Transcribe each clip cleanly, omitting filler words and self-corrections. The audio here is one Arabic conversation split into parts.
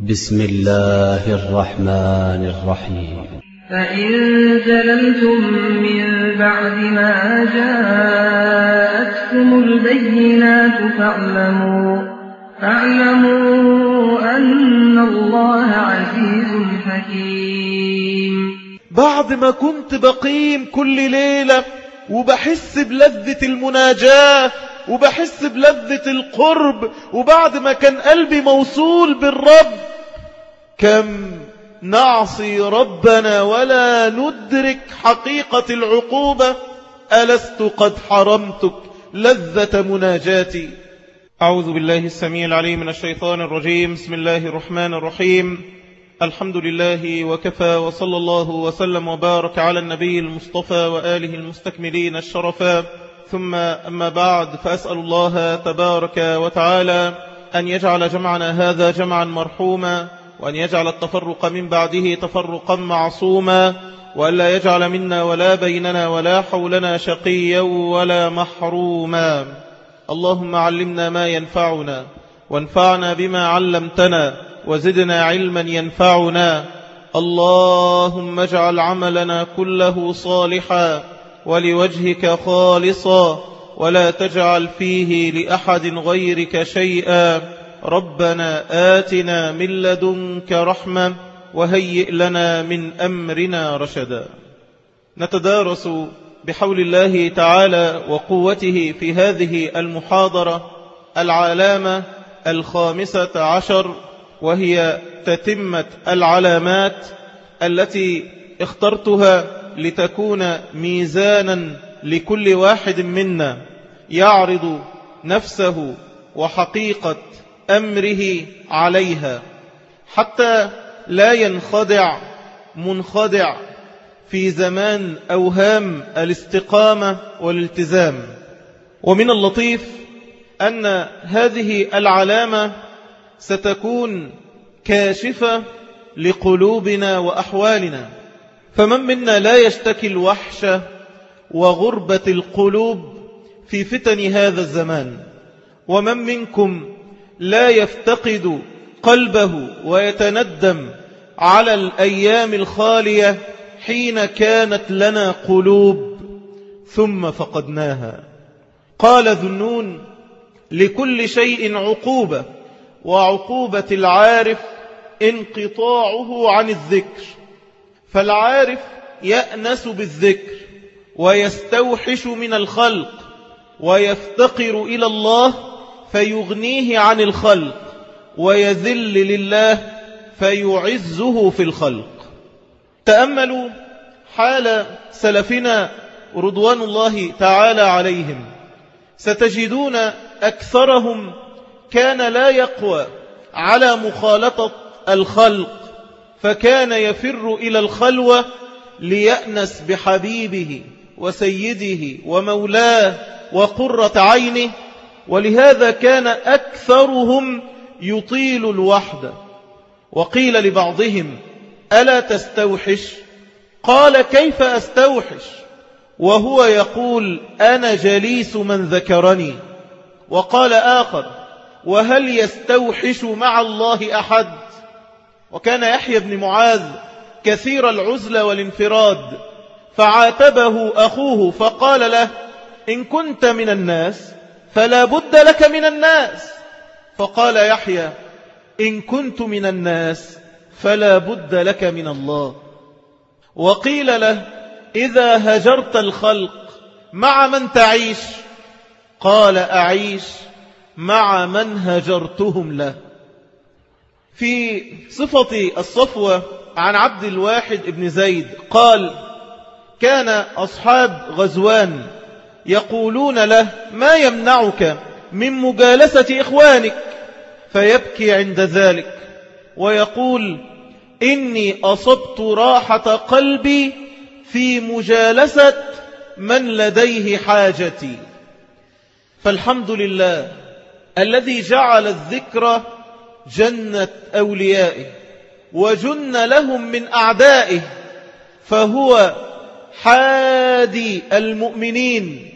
بسم الله الرحمن الرحيم. فإن زللتم من بعد ما جاءتكم البينات فاعلموا أن الله عزيز حكيم. بعد ما كنت بقيم كل ليلة وبحس بلذة المناجاة وبحس بلذة القرب، وبعد ما كان قلبي موصول بالرب، كم نعصي ربنا ولا ندرك حقيقة العقوبة. ألست قد حرمتك لذة مناجاتي؟ أعوذ بالله السميع العليم من الشيطان الرجيم. بسم الله الرحمن الرحيم. الحمد لله وكفى، وصلى الله وسلم وبارك على النبي المصطفى وآله المستكملين الشرفا، ثم أما بعد، فأسأل الله تبارك وتعالى أن يجعل جمعنا هذا جمعا مرحوما، وأن يجعل التفرق من بعده تفرقا معصوما، وألا يجعل منا ولا بيننا ولا حولنا شقيا ولا محروما. اللهم علمنا ما ينفعنا، وانفعنا بما علمتنا، وزدنا علما ينفعنا. اللهم اجعل عملنا كله صالحا ولوجهك خالصا، ولا تجعل فيه لأحد غيرك شيئا. ربنا آتنا من لدنك رحمة وهيئ لنا من أمرنا رشدا. نتدارس بحول الله تعالى وقوته في هذه المحاضرة العلامة 15، وهي تتمة العلامات التي اخترتها لتكون ميزانا لكل واحد منا يعرض نفسه وحقيقة أمره عليها، حتى لا ينخدع منخدع في زمان أوهام الاستقامة والالتزام. ومن اللطيف أن هذه العلامة ستكون كاشفة لقلوبنا وأحوالنا، فمن منا لا يشتكي الوحشة وغربة القلوب في فتن هذا الزمان؟ ومن منكم لا يفتقد قلبه ويتندم على الأيام الخالية حين كانت لنا قلوب ثم فقدناها؟ قال ذنون: لكل شيء عقوبة، وعقوبة العارف انقطاعه عن الذكر. فالعارف يأنس بالذكر ويستوحش من الخلق ويفتقر إلى الله فيغنيه عن الخلق، ويذل لله فيعزه في الخلق. تأملوا حال سلفنا رضوان الله تعالى عليهم، ستجدون أكثرهم كان لا يقوى على مخالطة الخلق، فكان يفر إلى الخلوة ليأنس بحبيبه وسيده ومولاه وقرة عينه. ولهذا كان أكثرهم يطيل الوحدة. وقيل لبعضهم: ألا تستوحش؟ قال: كيف أستوحش وهو يقول أنا جليس من ذكرني؟ وقال آخر: وهل يستوحش مع الله أحد؟ وكان يحيى بن معاذ كثير العزلة والانفراد، فعاتبه أخوه فقال له: إن كنت من الناس فلا بد لك من الناس. فقال يحيى: إن كنت من الناس فلا بد لك من الله. وقيل له: إذا هجرت الخلق مع من تعيش؟ قال: أعيش مع من هجرتهم له. في صفة الصفوة عن عبد الواحد بن زيد قال: كان أصحاب غزوان يقولون له: ما يمنعك من مجالسة إخوانك؟ فيبكي عند ذلك ويقول: إني أصبت راحة قلبي في مجالسة من لديه حاجتي. فالحمد لله الذي جعل الذكر جنة أوليائه وجن لهم من أعدائه، فهو حادي المؤمنين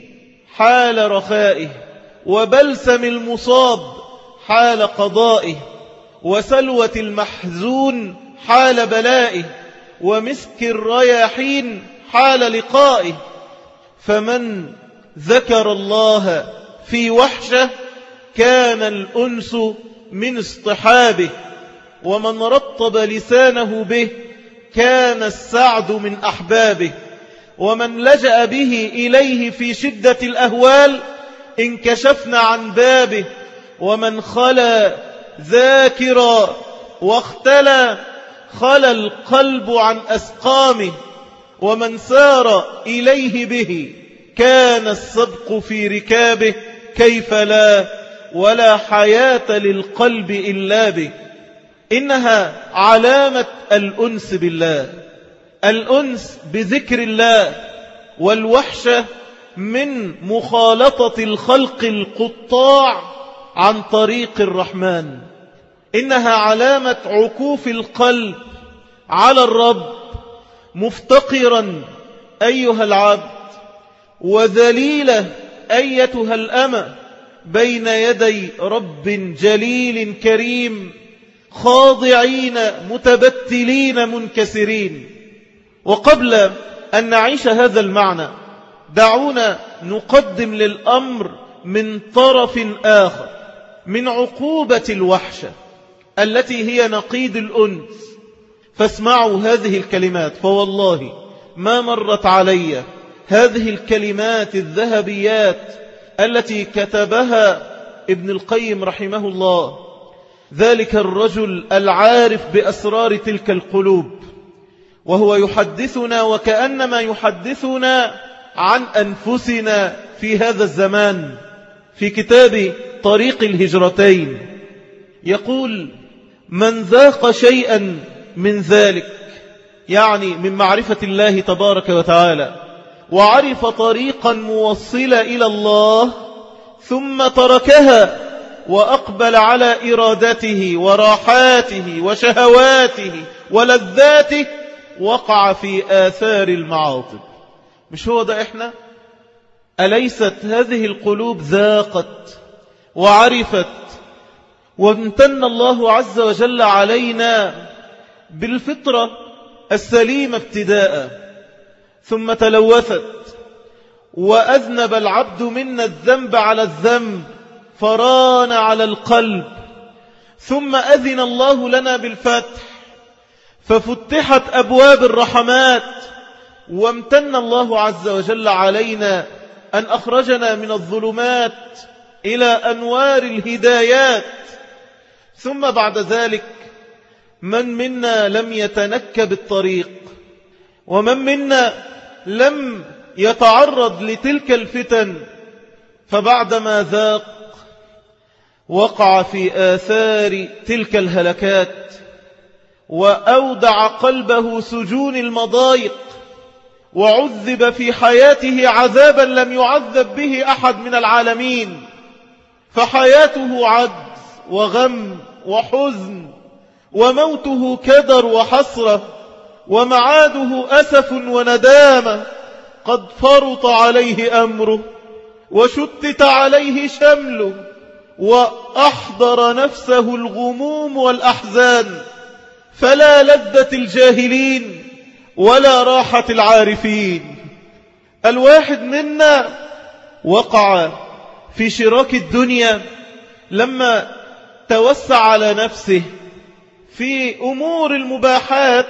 حال رخائه، وبلسم المصاب حال قضائه، وسلوة المحزون حال بلائه، ومسك الرياحين حال لقائه. فمن ذكر الله في وحشة كان الأنس من اصطحابه، ومن رطب لسانه به كان السعد من أحبابه، ومن لجأ به إليه في شدة الأهوال انكشفنا عن بابه، ومن خلا ذاكرا واختلى خلا القلب عن أسقامه، ومن سار إليه به كان السبق في ركابه، كيف لا ولا حياة للقلب إلا به. إنها علامة الأنس بالله، الأنس بذكر الله، والوحشة من مخالطة الخلق القطاع عن طريق الرحمن. إنها علامة عكوف القلب على الرب، مفتقرا أيها العبد، وذليلة أيتها الأمة بين يدي رب جليل كريم، خاضعين متبتلين منكسرين. وقبل أن نعيش هذا المعنى دعونا نقدم للأمر من طرف آخر، من عقوبة الوحشة التي هي نقيض الأنس. فاسمعوا هذه الكلمات، فوالله ما مرت علي هذه الكلمات الذهبيات التي كتبها ابن القيم رحمه الله، ذلك الرجل العارف بأسرار تلك القلوب، وهو يحدثنا وكأنما يحدثنا عن أنفسنا في هذا الزمان، في كتاب طريق الهجرتين. يقول: من ذاق شيئا من ذلك، يعني من معرفة الله تبارك وتعالى، وعرف طريقا موصلا إلى الله، ثم تركها وأقبل على إرادته وراحاته وشهواته ولذاته، وقع في آثار المعاصي. مش هو ده إحنا؟ أليست هذه القلوب ذاقت وعرفت، وامتن الله عز وجل علينا بالفطرة السليمة ابتداء، ثم تلوثت وأذنب العبد منا الذنب على الذنب، فران على القلب، ثم أذن الله لنا بالفتح، ففتحت أبواب الرحمات، وامتن الله عز وجل علينا أن أخرجنا من الظلمات إلى أنوار الهدايات. ثم بعد ذلك من منا لم يتنكب الطريق، ومن منا لم يتعرض لتلك الفتن، فبعدما ذاق وقع في آثار تلك الهلكات، وأودع قلبه سجون المضايق، وعذب في حياته عذابا لم يعذب به أحد من العالمين، فحياته عجز وغم وحزن، وموته كدر وحسرة، ومعاده أسف وندامة. قد فرط عليه أمره، وشتت عليه شمله، وأحضر نفسه الغموم والأحزان، فلا لذة الجاهلين ولا راحة العارفين. الواحد منا وقع في شراك الدنيا لما توسع على نفسه في أمور المباحات،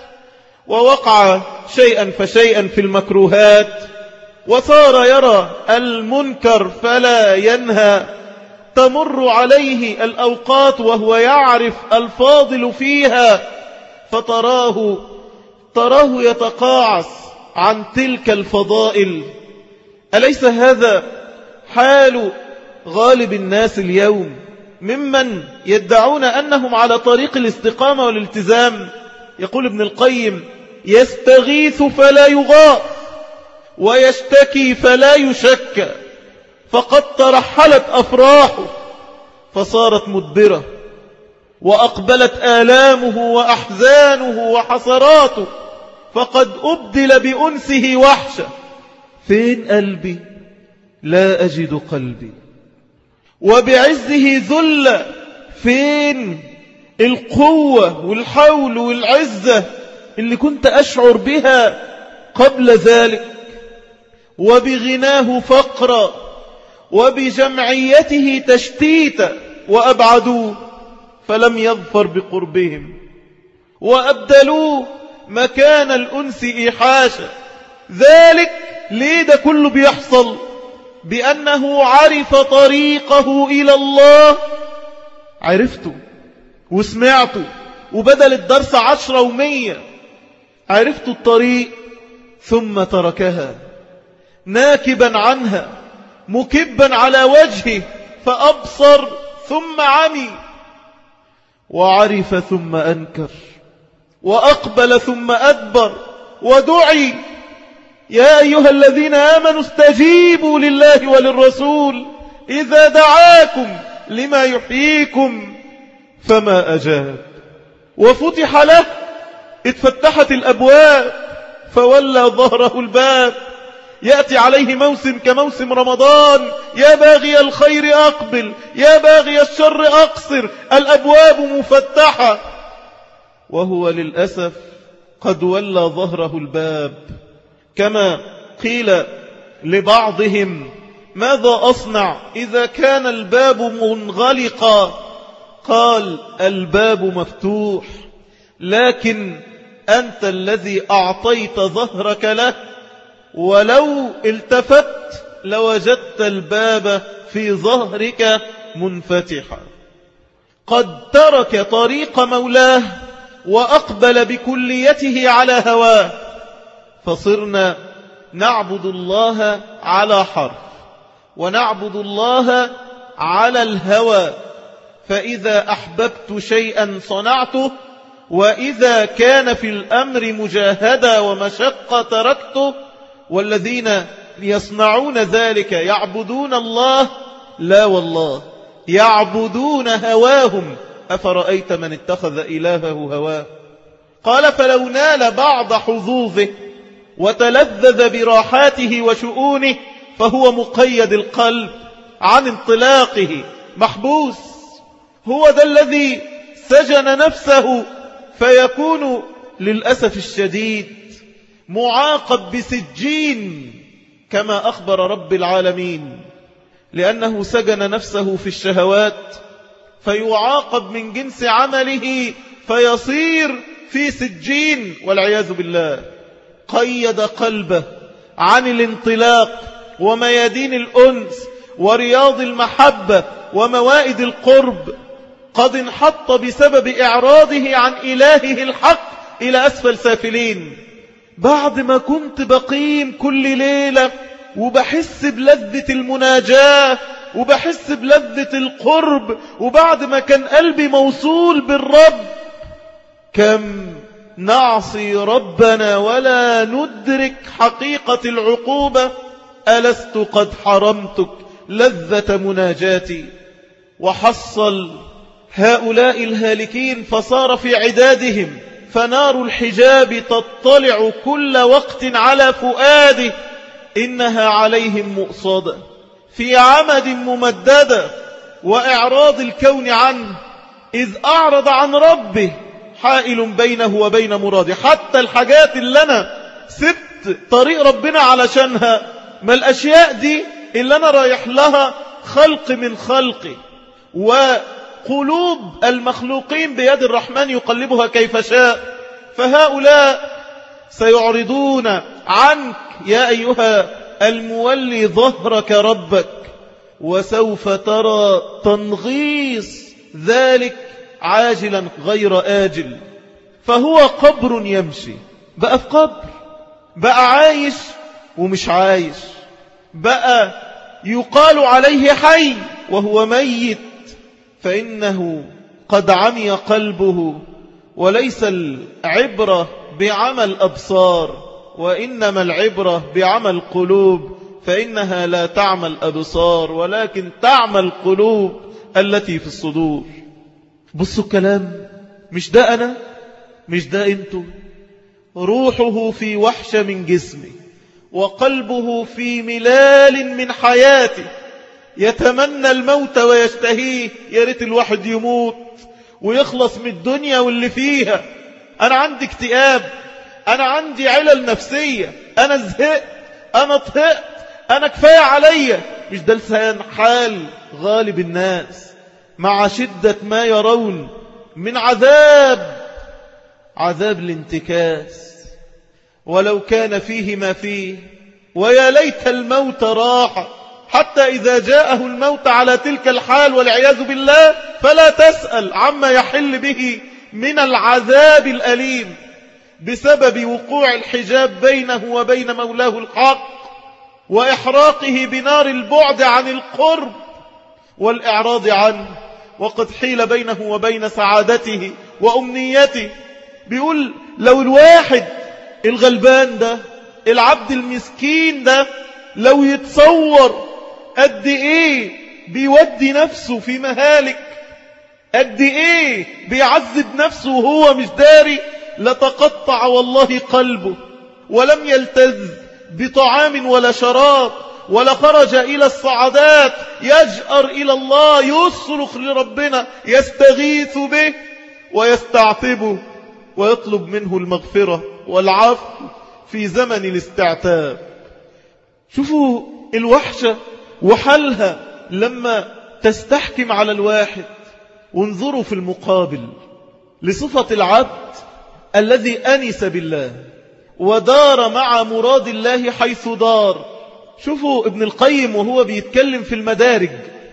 ووقع شيئا فشيئا في المكروهات، وصار يرى المنكر فلا ينهى، تمر عليه الأوقات وهو يعرف الفاضل فيها، فتراه يتقاعس عن تلك الفضائل. أليس هذا حال غالب الناس اليوم ممن يدعون أنهم على طريق الاستقامة والالتزام؟ يقول ابن القيم: يستغيث فلا يغاث، ويشتكي فلا يشكى، فقد ترحلت أفراحه فصارت مدبرة، وأقبلت آلامه وأحزانه وحسراته، فقد أبدل بأنسه وحشة. فين قلبي؟ لا أجد قلبي. وبعزه ذل، فين القوة والحول والعزة اللي كنت أشعر بها قبل ذلك، وبغناه فقرا، وبجمعيته تشتيتا، وأبعدوه فلم يظفر بقربهم، وأبدلوه مكان الأنس إيحاشا. ذلك ليه ده كله بيحصل؟ بأنه عرف طريقه إلى الله، عرفته وسمعته، وبدل الدرس 10 و100 عرفت الطريق، ثم تركها ناكبا عنها مكبا على وجهه، فأبصر ثم عمي، وعرف ثم أنكر، وأقبل ثم أدبر، ودعي يا أيها الذين آمنوا استجيبوا لله وللرسول إذا دعاكم لما يحييكم، فما أجاب. وفتح له، اتفتحت الأبواب، فولى ظهره الباب. يأتي عليه موسم كموسم رمضان، يا باغي الخير أقبل، يا باغي الشر أقصر، الأبواب مفتحة، وهو للأسف قد ولى ظهره الباب. كما قيل لبعضهم ماذا أصنع إذا كان الباب منغلقا؟ قال الباب مفتوح، لكن أنت الذي أعطيت ظهرك له، ولو التفت لوجدت الباب في ظهرك منفتحا. قد ترك طريق مولاه وأقبل بكليته على هواه، فصرنا نعبد الله على حرف، ونعبد الله على الهوى. فإذا أحببت شيئا صنعته، وإذا كان في الأمر مجاهدة ومشقة تركته. والذين يصنعون ذلك يعبدون الله؟ لا والله، يعبدون هواهم. أفرأيت من اتخذ إلهه هواه؟ قال فلو نال بعض حظوظه وتلذذ براحاته وشؤونه فهو مقيد القلب عن انطلاقه، محبوس. هو ده الذي سجن نفسه، فيكون للأسف الشديد معاقب بسجين كما أخبر رب العالمين، لأنه سجن نفسه في الشهوات، فيعاقب من جنس عمله فيصير في سجين والعياذ بالله. قيد قلبه عن الانطلاق وميادين الأنس ورياض المحبة وموائد القرب. قد انحط بسبب إعراضه عن إلهه الحق إلى أسفل سافلين. بعد ما كنت بقيم كل ليلة وبحس بلذة المناجاة وبحس بلذة القرب، وبعد ما كان قلبي موصول بالرب، كم نعصي ربنا ولا ندرك حقيقة العقوبة. ألست قد حرمتك لذة مناجاتي؟ وحصل هؤلاء الهالكين فصار في عدادهم، فنار الحجاب تطلع كل وقت على فؤاده، إنها عليهم مؤصدة في عمد ممددة، وإعراض الكون عنه إذ أعرض عن ربه حائل بينه وبين مراده. حتى الحاجات اللي أنا سبت طريق ربنا علشانها، ما الأشياء دي اللي أنا رايح لها خلق من خلقي، وقلوب المخلوقين بيد الرحمن يقلبها كيف شاء. فهؤلاء سيعرضون عنك يا أيها المولي ظهرك ربك، وسوف ترى تنغيص ذلك عاجلا غير آجل. فهو قبر يمشي، بقى في قبر، بقى عايش ومش عايش، بقى يقال عليه حي وهو ميت، فإنه قد عمي قلبه. وليس العبرة بعمل أبصار، وإنما العبرة بعمل قلوب، فإنها لا تعمى الأبصار ولكن تعمى القلوب التي في الصدور. بصوا الكلام، مش ده أنا، مش ده أنتوا. روحه في وحشة من جسمه، وقلبه في ملال من حياته، يتمنى الموت ويشتهيه. يا ريت الواحد يموت ويخلص من الدنيا واللي فيها. أنا عندي اكتئاب، أنا عندي علل نفسية، أنا زهقت، أنا طهقت، أنا كفاية عليا. مش ده لسان حال غالب الناس مع شدة ما يرون من عذاب الانتكاس. ولو كان فيه ما فيه ويا ليت الموت راح، حتى إذا جاءه الموت على تلك الحال والعياذ بالله فلا تسأل عما يحل به من العذاب الأليم بسبب وقوع الحجاب بينه وبين مولاه الحق وإحراقه بنار البعد عن القرب والإعراض عنه، وقد حيل بينه وبين سعادته وأمنيته. بيقول لو الواحد الغلبان ده، العبد المسكين ده، لو يتصور قد ايه بيودي نفسه في مهالك، قد ايه بيعذب نفسه وهو مش داري، لتقطع والله قلبه ولم يلتذ بطعام ولا شراب، ولا خرج إلى الصعدات يجأر إلى الله، يصرخ لربنا، يستغيث به ويستعتبه ويطلب منه المغفرة والعفو في زمن الاستعتاب. شوفوا الوحشة وحلها لما تستحكم على الواحد. وانظروا في المقابل لصفة العبد الذي أنس بالله ودار مع مراد الله حيث دار. شوفوا ابن القيم وهو بيتكلم في المدارج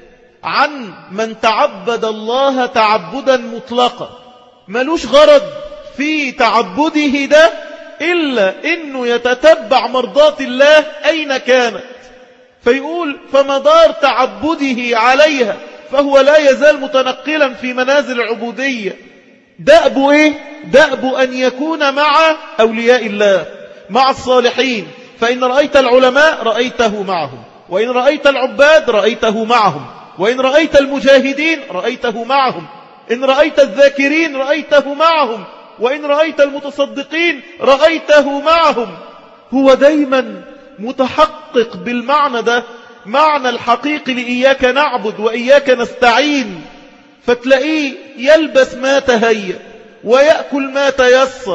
عن من تعبد الله تعبدا مطلقا، ملوش غرض في تعبده ده إلا إنه يتتبع مرضات الله أين كانت، فيقول فمدار تعبده عليها، فهو لا يزال متنقلا في منازل العبودية. دأب إيه؟ دأب أن يكون مع أولياء الله، مع الصالحين. فإن رأيت العلماء رأيته معهم، وإن رأيت العباد رأيته معهم، وإن رأيت المجاهدين رأيته معهم، إن رأيت الذاكرين رأيته معهم، وإن رأيت المتصدقين رأيته معهم. هو دايما متحقق بالمعنى ده، معنى الحقيقي لإياك نعبد وإياك نستعين. فتلاقيه يلبس ما تهيأ ويأكل ما تيسر،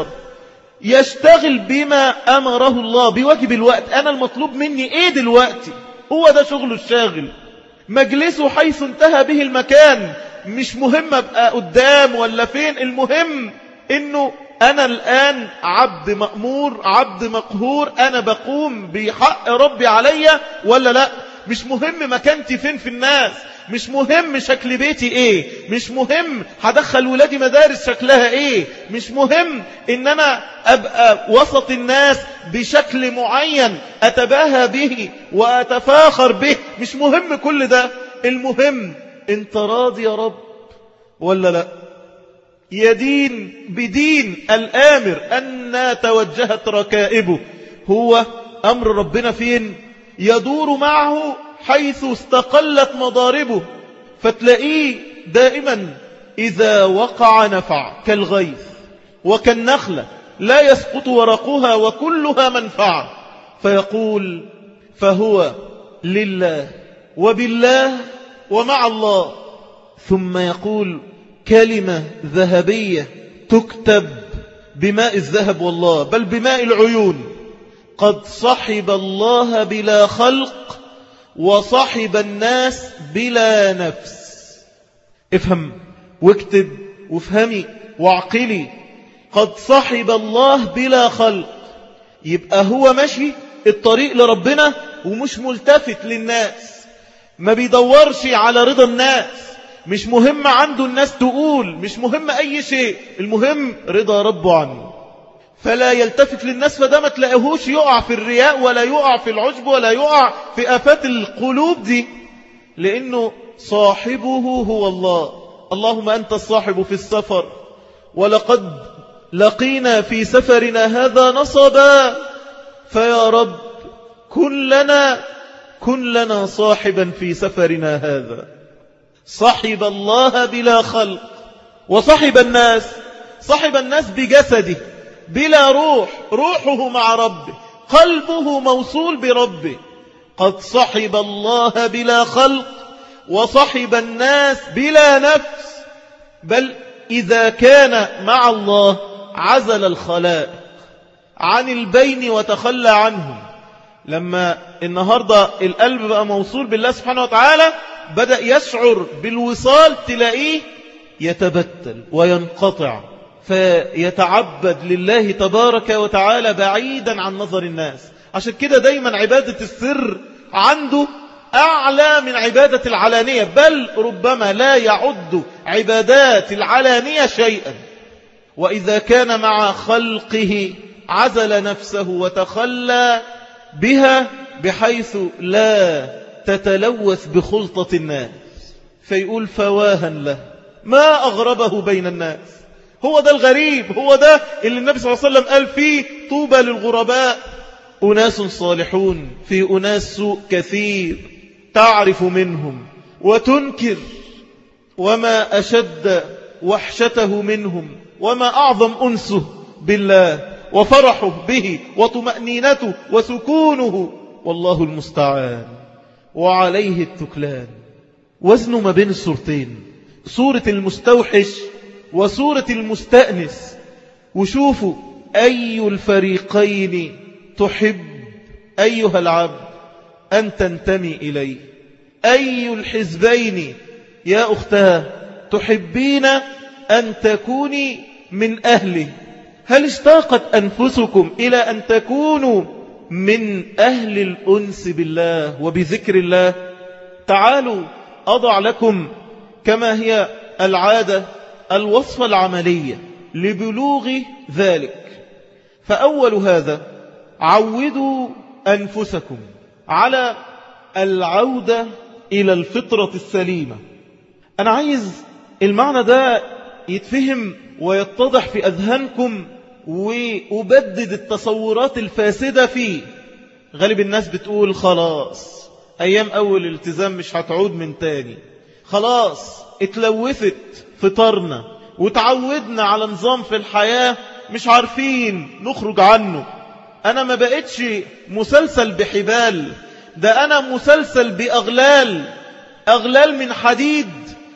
يشتغل بما أمره الله بواجب الوقت. أنا المطلوب مني إيه دلوقتي؟ هو ده شغله الشاغل. مجلسه حيث انتهى به المكان، مش مهم أبقى قدام ولا فين، المهم إنه أنا الآن عبد مأمور، عبد مقهور، أنا بقوم بحق ربي عليا ولا لا. مش مهم مكانتي فين في الناس، مش مهم شكل بيتي ايه، مش مهم هدخل ولادي مدارس شكلها ايه، مش مهم ان انا ابقى وسط الناس بشكل معين اتباهى به واتفاخر به، مش مهم كل ده. المهم انت راضي يا رب ولا لا؟ يدين بدين الآمر أن توجهت ركائبه. هو أمر ربنا فين؟ يدور معه حيث استقلت مضاربه. فتلاقيه دائما إذا وقع نفع كالغيث وكالنخلة لا يسقط ورقها وكلها منفعة. فيقول فهو لله وبالله ومع الله. ثم يقول كلمة ذهبية تكتب بماء الذهب والله، بل بماء العيون: قد صحب الله بلا خلق وصحب الناس بلا نفس. افهم واكتب وافهمي واعقلي. قد صحب الله بلا خلق، يبقى هو ماشي الطريق لربنا ومش ملتفت للناس، ما بيدورش على رضا الناس، مش مهم عنده الناس تقول، مش مهم أي شيء، المهم رضا ربه عنه. فلا يلتفت للناس، فده ما تلاقيهوش يقع في الرياء ولا يقع في العجب ولا يقع في آفات القلوب دي، لأنه صاحبه هو الله. اللهم أنت الصاحب في السفر، ولقد لقينا في سفرنا هذا نصبا، فيا رب كن لنا صاحبا في سفرنا هذا. صحب الله بلا خلق وصحب الناس، صحب الناس بجسده بلا روح، روحه مع ربه، قلبه موصول بربه. قد صحب الله بلا خلق وصحب الناس بلا نفس، بل إذا كان مع الله عزل الخلائق عن البين وتخلى عنهم. لما النهاردة القلب بقى موصول بالله سبحانه وتعالى بدأ يشعر بالوصال، تلاقيه يتبتل وينقطع فيتعبد لله تبارك وتعالى بعيدا عن نظر الناس. عشان كده دايما عبادة السر عنده أعلى من عبادة العلانية، بل ربما لا يعد عبادات العلانية شيئا. وإذا كان مع خلقه عزل نفسه وتخلى بها بحيث لا تتلوث بخلطة الناس، فيقول فواها له ما أغربه بين الناس. هو ده الغريب، هو ده اللي النبي صلى الله عليه وسلم قال فيه طوبى للغرباء، أناس صالحون في أناس سوء كثير تعرف منهم وتنكر، وما أشد وحشته منهم، وما أعظم أنسه بالله وفرحه به وطمأنينته وسكونه، والله المستعان وعليه التكلان. وزنه ما بين الصورتين، صورة المستوحش وصورة المستأنس. وشوفوا أي الفريقين تحب أيها العبد أن تنتمي إليه، أي الحزبين يا أختها تحبين أن تكوني من أهله. هل اشتاقت أنفسكم إلى أن تكونوا من أهل الأنس بالله وبذكر الله؟ تعالوا أضع لكم كما هي العادة الوصفة العملية لبلوغ ذلك. فأول هذا عودوا أنفسكم على العودة إلى الفطرة السليمة. أنا عايز المعنى ده يتفهم ويتضح في أذهانكم وأبدد التصورات الفاسدة فيه. غالب الناس بتقول خلاص أيام أول الالتزام مش هتعود من تاني، خلاص اتلوثت فطرنا وتعودنا على نظام في الحياة مش عارفين نخرج عنه. أنا ما بقتش مسلسل بحبال، ده أنا مسلسل بأغلال، أغلال من حديد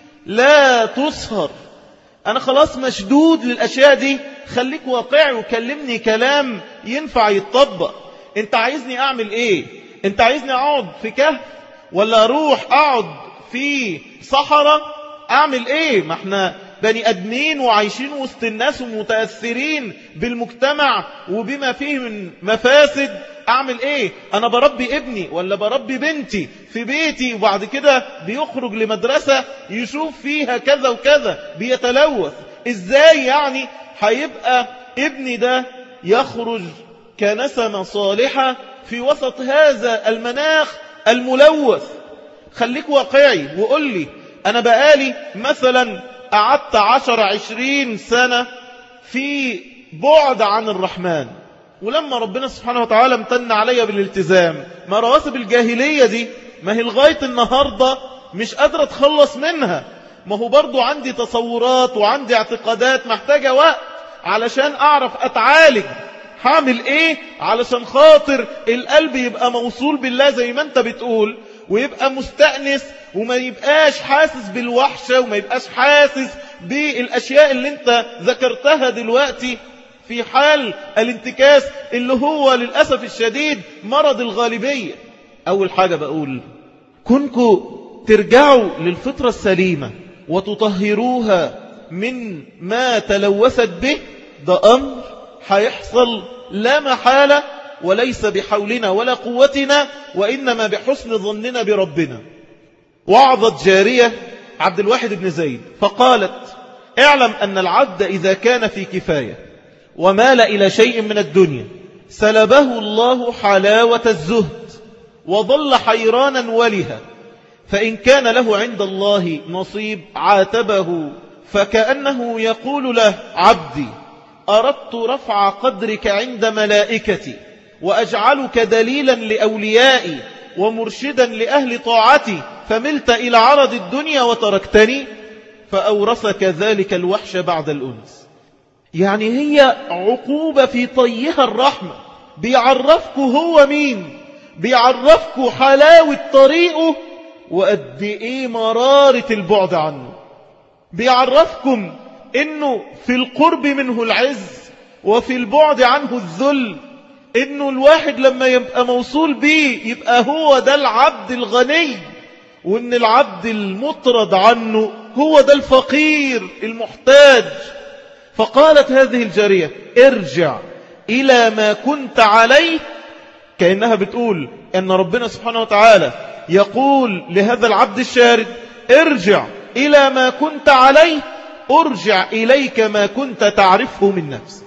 لا تصهر. أنا خلاص مشدود للأشياء دي. خليك واقعي وكلمني كلام ينفع يتطبق. أنت عايزني أعمل إيه؟ أنت عايزني أقعد في كهف ولا أروح أقعد في صحراء؟ أعمل إيه؟ ما احنا بني أدمين وعايشين وسط الناس ومتأثرين بالمجتمع وبما فيه من مفاسد. أعمل إيه؟ أنا بربي ابني ولا بربي بنتي في بيتي وبعد كده بيخرج لمدرسة يشوف فيها كذا وكذا بيتلوث. إزاي يعني هيبقى ابني ده يخرج كنسمة صالحة في وسط هذا المناخ الملوث؟ خليك واقعي وقول لي أنا بقالي مثلا قعدت 10-20 سنة في بعد عن الرحمن، ولما ربنا سبحانه وتعالى امتن عليا بالالتزام، ما رواسب الجاهلية دي ما هي لغاية النهاردة مش قادرة اتخلص منها. ما هو برضو عندي تصورات وعندي اعتقادات محتاجة وقت علشان أعرف أتعالج. هعمل إيه علشان خاطر القلب يبقى موصول بالله زي ما أنت بتقول، ويبقى مستأنس وما يبقاش حاسس بالوحشة وما يبقاش حاسس بالأشياء اللي أنت ذكرتها دلوقتي في حال الانتكاس اللي هو للأسف الشديد مرض الغالبية. أول حاجة بقول كنكم ترجعوا للفطرة السليمة وتطهروها من ما تلوثت به. ده أمر هيحصل لا محالة، وليس بحولنا ولا قوتنا، وإنما بحسن ظننا بربنا. وعظت جارية عبد الواحد بن زيد فقالت اعلم أن العبد إذا كان في كفاية ومال إلى شيء من الدنيا سلبه الله حلاوة الزهد وظل حيرانا ولها، فإن كان له عند الله نصيب عاتبه فكأنه يقول له عبدي أردت رفع قدرك عند ملائكتي وأجعلك دليلا لأوليائي ومرشدا لأهل طاعتي، فملت إلى عرض الدنيا وتركتني، فأورثك ذلك الوحش بعد الأنس. يعني هي عقوبة في طيها الرحمة، بيعرفكوا هو مين، بيعرفكوا حلاوة طريقه وقد إيه مرارة البعد عنه، بيعرفكم إنه في القرب منه العز وفي البعد عنه الذل، إنه الواحد لما يبقى موصول بيه يبقى هو ده العبد الغني، وإن العبد المطرد عنه هو ده الفقير المحتاج. فقالت هذه الجارية ارجع إلى ما كنت عليه، كأنها بتقول أن ربنا سبحانه وتعالى يقول لهذا العبد الشارد ارجع إلى ما كنت عليه، ارجع إليك ما كنت تعرفه من نفسك.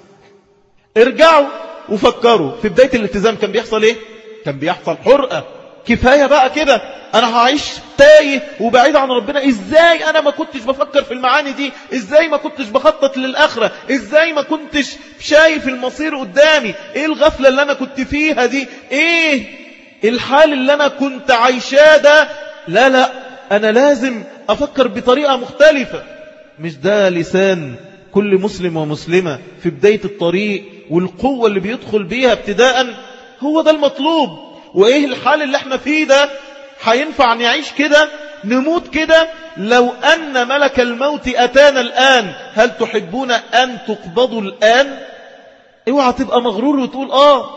ارجعوا وفكروا في بداية الالتزام كان بيحصل ايه؟ كان بيحصل حرقة. كفاية بقى كده، انا هعيش تايه وبعيد عن ربنا. ازاي انا ما كنتش بفكر في المعاني دي؟ ازاي ما كنتش بخطط للآخرة؟ ازاي ما كنتش شايف المصير قدامي؟ ايه الغفلة اللي انا كنت فيها دي؟ ايه الحال اللي انا كنت عايشاه ده؟ لا انا لازم افكر بطريقة مختلفة. مش ده لسان كل مسلم ومسلمة في بداية الطريق، والقوة اللي بيدخل بيها ابتداء؟ هو ده المطلوب. وايه الحال اللي احنا فيه ده؟ هينفع نعيش كده نموت كده؟ لو أن ملك الموت أتانا الآن هل تحبون أن تقبضوا الآن؟ اوعى تبقى مغرور وتقول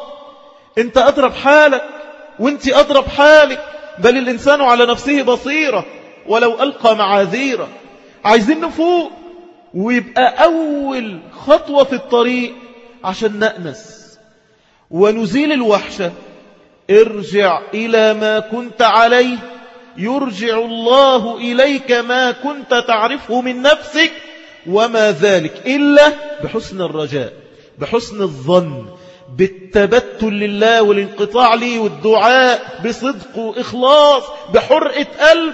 انت أضرب حالك وانت أضرب حالك، بل الإنسان على نفسه بصيرة ولو ألقى معاذيره. عايزين نفوق ويبقى أول خطوة في الطريق عشان نأنس ونزيل الوحشة. ارجع إلى ما كنت عليه يرجع الله إليك ما كنت تعرفه من نفسك، وما ذلك إلا بحسن الرجاء، بحسن الظن، بالتبتل لله والانقطاع لي والدعاء بصدق وإخلاص بحرقة قلب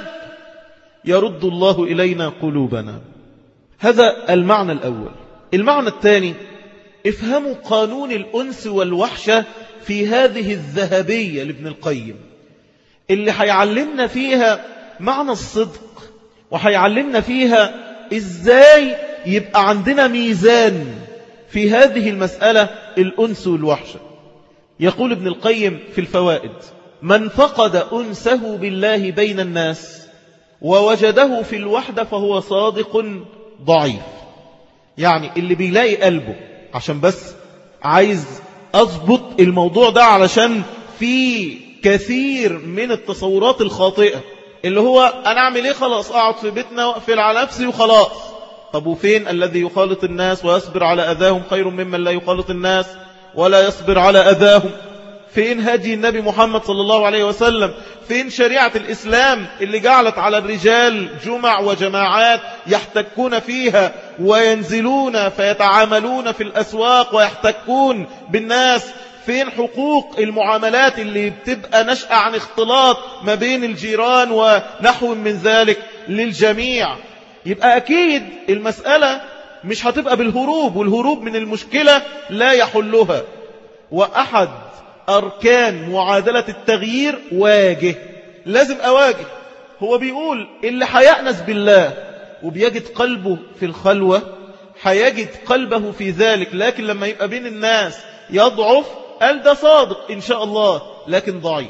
يرد الله إلينا قلوبنا. هذا المعنى الأول. المعنى الثاني، افهموا قانون الأنس والوحشة في هذه الذهبية لابن القيم، اللي هيعلمنا فيها معنى الصدق، وهيعلمنا فيها ازاي يبقى عندنا ميزان في هذه المسألة الأنس والوحشة. يقول ابن القيم في الفوائد: من فقد أنسه بالله بين الناس ووجده في الوحدة فهو صادق ضعيف. يعني اللي بيلاقي قلبه، عشان بس عايز أضبط الموضوع ده علشان في كثير من التصورات الخاطئة اللي هو أنا أعمل إيه؟ خلاص أقعد في بيتنا وأقفل على نفسي وخلاص. طب وفين الذي يخالط الناس ويصبر على أذاهم خير ممن لا يخالط الناس ولا يصبر على أذاهم؟ فين هدي النبي محمد صلى الله عليه وسلم؟ فين شريعة الإسلام اللي جعلت على الرجال جمع وجماعات يحتكون فيها وينزلون فيتعاملون في الأسواق ويحتكون بالناس؟ فين حقوق المعاملات اللي بتبقى نشأة عن اختلاط ما بين الجيران ونحو من ذلك للجميع؟ يبقى أكيد المسألة مش هتبقى بالهروب، والهروب من المشكلة لا يحلها. وأحد أركان معادلة التغيير واجه، لازم أواجه. هو بيقول اللي هيأنس بالله وبيجد قلبه في الخلوة هيجد قلبه في ذلك، لكن لما يبقى بين الناس يضعف، قال ده صادق إن شاء الله لكن ضعيف.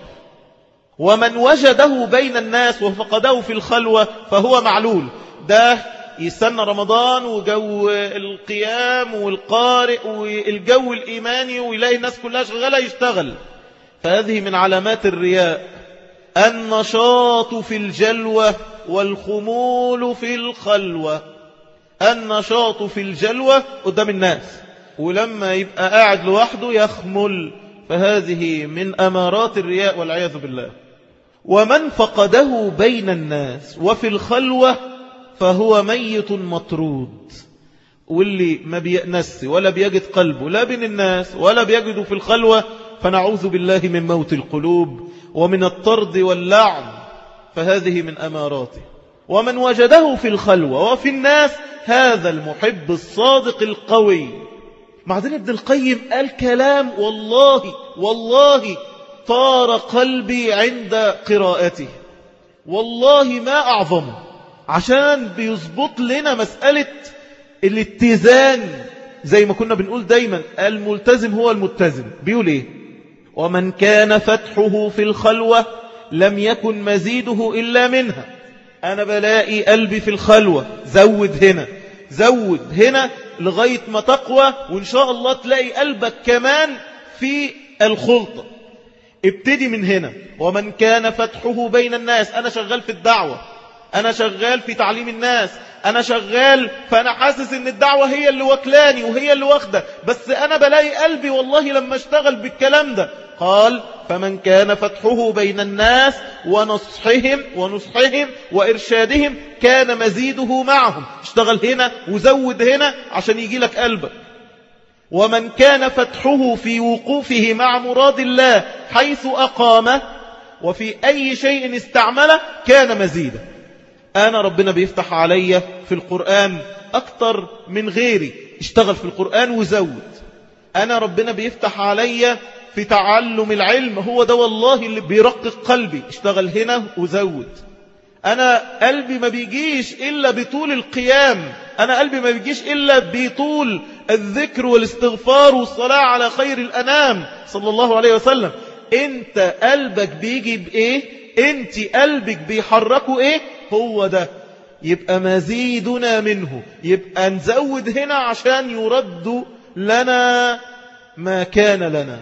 ومن وجده بين الناس وفقده في الخلوة فهو معلول. ده يستنى رمضان وجو القيام والقارئ والجو الإيماني ويلاقي الناس كلها شغالة يشتغل. فهذه من علامات الرياء، النشاط في الجلوة والخمول في الخلوة. النشاط في الجلوة قدام الناس، ولما يبقى قاعد لوحده يخمل، فهذه من أمارات الرياء والعياذ بالله. ومن فقده بين الناس وفي الخلوة فهو ميت مطرود. واللي ما بيأنس ولا بيجد قلبه لا بين الناس ولا بيجده في الخلوة، فنعوذ بالله من موت القلوب ومن الطرد واللعن، فهذه من أماراته. ومن وجده في الخلوة وفي الناس هذا المحب الصادق القوي. بعدين ابن القيم قال كلام والله طار قلبي عند قراءته، والله ما أعظمه، عشان بيظبط لنا مسألة الاتزان. زي ما كنا بنقول دايما الملتزم هو المتزن. بيقول ايه؟ ومن كان فتحه في الخلوة لم يكن مزيده إلا منها. أنا بلاقي قلبي في الخلوة، زود هنا زود هنا لغاية ما تقوى، وإن شاء الله تلاقي قلبك كمان في الخلطة. ابتدي من هنا. ومن كان فتحه بين الناس، أنا شغال في الدعوة، أنا شغال في تعليم الناس، أنا شغال فأنا حاسس إن الدعوة هي اللي وكلاني وهي اللي واخدة، بس أنا بلاقي قلبي والله لما اشتغل بالكلام ده. قال فمن كان فتحه بين الناس ونصحهم وإرشادهم كان مزيده معهم. اشتغل هنا وزود هنا عشان يجي لك قلبك. ومن كان فتحه في وقوفه مع مراد الله حيث أقامه وفي أي شيء استعمله كان مزيدا. أنا ربنا بيفتح علي في القرآن أكتر من غيري، اشتغل في القرآن وزود. أنا ربنا بيفتح علي في تعلم العلم، هو ده والله اللي بيرقق قلبي، اشتغل هنا وزود. أنا قلبي ما بيجيش إلا بطول القيام، أنا قلبي ما بيجيش إلا بطول الذكر والاستغفار والصلاة على خير الأنام صلى الله عليه وسلم. انت قلبك بيجي بإيه؟ انت قلبك بيحركه إيه؟ هو ده. يبقى مزيدنا منه، يبقى نزود هنا عشان يرد لنا ما كان لنا.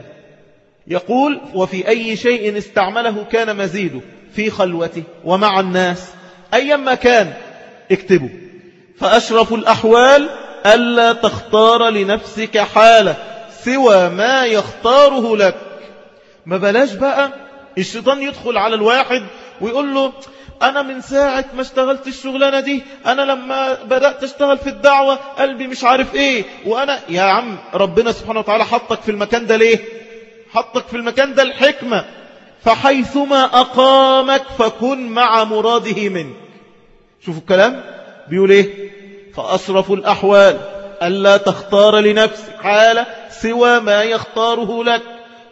يقول وفي أي شيء استعمله كان مزيده في خلوته ومع الناس أيما كان. اكتبوا فأشرف الأحوال ألا تختار لنفسك حالة سوى ما يختاره لك. ما بلاش بقى الشيطان يدخل على الواحد ويقول له أنا من ساعة ما اشتغلت الشغلانة دي، أنا لما بدأت اشتغل في الدعوة قلبي مش عارف ايه، وأنا يا عم ربنا سبحانه وتعالى حطك في المكان ده ليه؟ حطك في المكان ده الحكمة. فحيثما أقامك فكن مع مراده منك. شوفوا الكلام بيقول ايه؟ فأشرف الأحوال ألا تختار لنفسك حالة سوى ما يختاره لك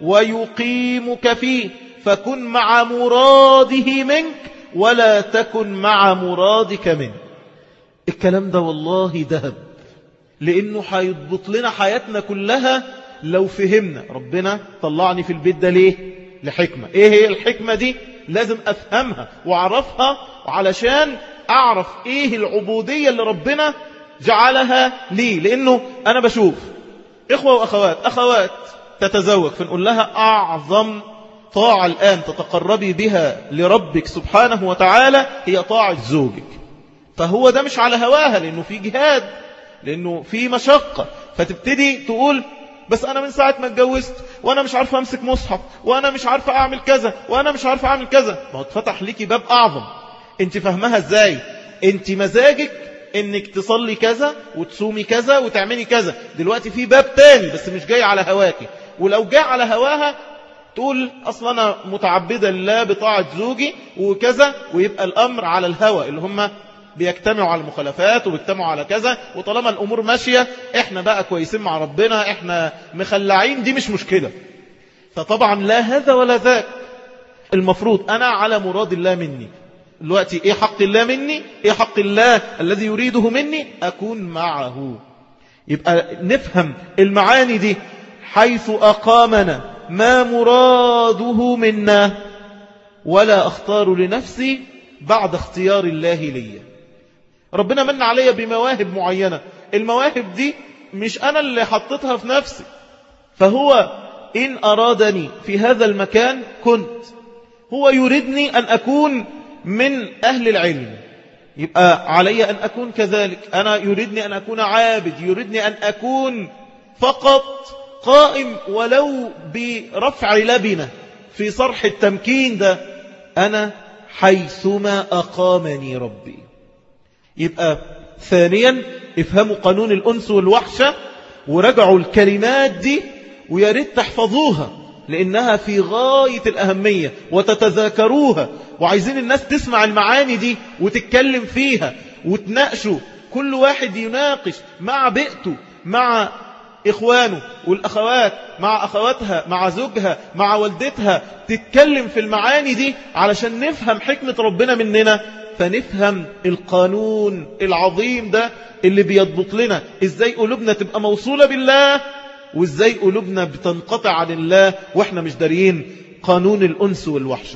ويقيمك فيه فكن مع مراده منك ولا تكن مع مرادك منه. الكلام ده والله ذهب، لأنه هيضبط لنا حياتنا كلها لو فهمنا. ربنا طلعني في البيت ده ليه؟ لحكمة. ايه هي الحكمة دي؟ لازم أفهمها وأعرفها علشان أعرف ايه العبودية اللي ربنا جعلها لي. لأنه أنا بشوف إخوة وأخوات، أخوات تتزوج فنقول لها أعظم طاعة الآن تتقربي بها لربك سبحانه وتعالى هي طاعة زوجك. فهو ده مش على هواها، لأنه في جهاد، لأنه في مشقة. فتبتدي تقول بس أنا من ساعة ما اتجوزت وأنا مش عارفة أمسك مصحف وأنا مش عارفة أعمل كذا وأنا مش عارفة أعمل كذا. ما هو اتفتح ليكي باب أعظم. أنت فهمها إزاي؟ أنت مزاجك إنك تصلي كذا وتصومي كذا وتعملي كذا. دلوقتي في باب تاني بس مش جاي على هواكي، ولو جاء على هواها تقول أصلا أنا متعبدة لله بطاعة زوجي وكذا، ويبقى الأمر على الهوى اللي هم بيجتمعوا على المخالفات وبيجتمعوا على كذا. وطالما الأمور ماشية احنا بقى كويسين مع ربنا، احنا مخلعين، دي مش مشكلة. فطبعا لا هذا ولا ذاك. المفروض أنا على مراد الله مني. دلوقتي ايه حق الله مني؟ ايه حق الله الذي يريده مني؟ أكون معه. يبقى نفهم المعاني دي. حيث أقامنا ما مراده منا ولا أختار لنفسي بعد اختيار الله لي. ربنا من علي بمواهب معينة، المواهب دي مش أنا اللي حطيتها في نفسي. فهو إن أرادني في هذا المكان كنت، هو يريدني أن أكون من أهل العلم، يبقى علي أن أكون كذلك. أنا يريدني أن أكون عابد، يريدني أن أكون فقط قائم ولو برفع لبنة في صرح التمكين ده. أنا حيثما أقامني ربي. يبقى ثانيا افهموا قانون الأنس والوحشة ورجعوا الكلمات دي، وياريت تحفظوها لأنها في غاية الأهمية وتتذاكروها. وعايزين الناس تسمع المعاني دي وتتكلم فيها وتناقشوا، كل واحد يناقش مع بيئته، مع إخوانه والأخوات، مع أخواتها، مع زوجها، مع والدتها، تتكلم في المعاني دي علشان نفهم حكمة ربنا مننا. فنفهم القانون العظيم ده اللي بيضبط لنا إزاي قلوبنا تبقى موصولة بالله، وإزاي قلوبنا بتنقطع عن الله وإحنا مش دارين قانون الأنس والوحشة.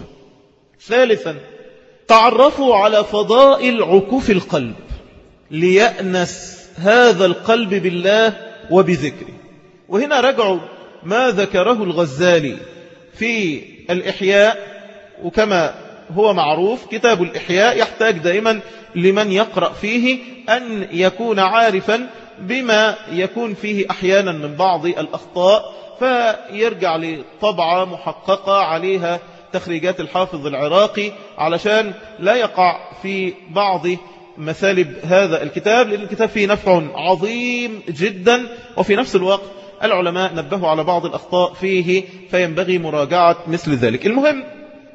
ثالثا تعرفوا على فضائل عكوف القلب ليأنس هذا القلب بالله وبذكره. وهنا رجعوا ما ذكره الغزالي في الإحياء، وكما هو معروف كتاب الإحياء يحتاج دائما لمن يقرأ فيه أن يكون عارفا بما يكون فيه أحيانا من بعض الأخطاء، فيرجع لطبعة محققة عليها تخريجات الحافظ العراقي علشان لا يقع في بعض مثالب هذا الكتاب، لأن الكتاب فيه نفع عظيم جدا، وفي نفس الوقت العلماء نبهوا على بعض الأخطاء فيه فينبغي مراجعة مثل ذلك. المهم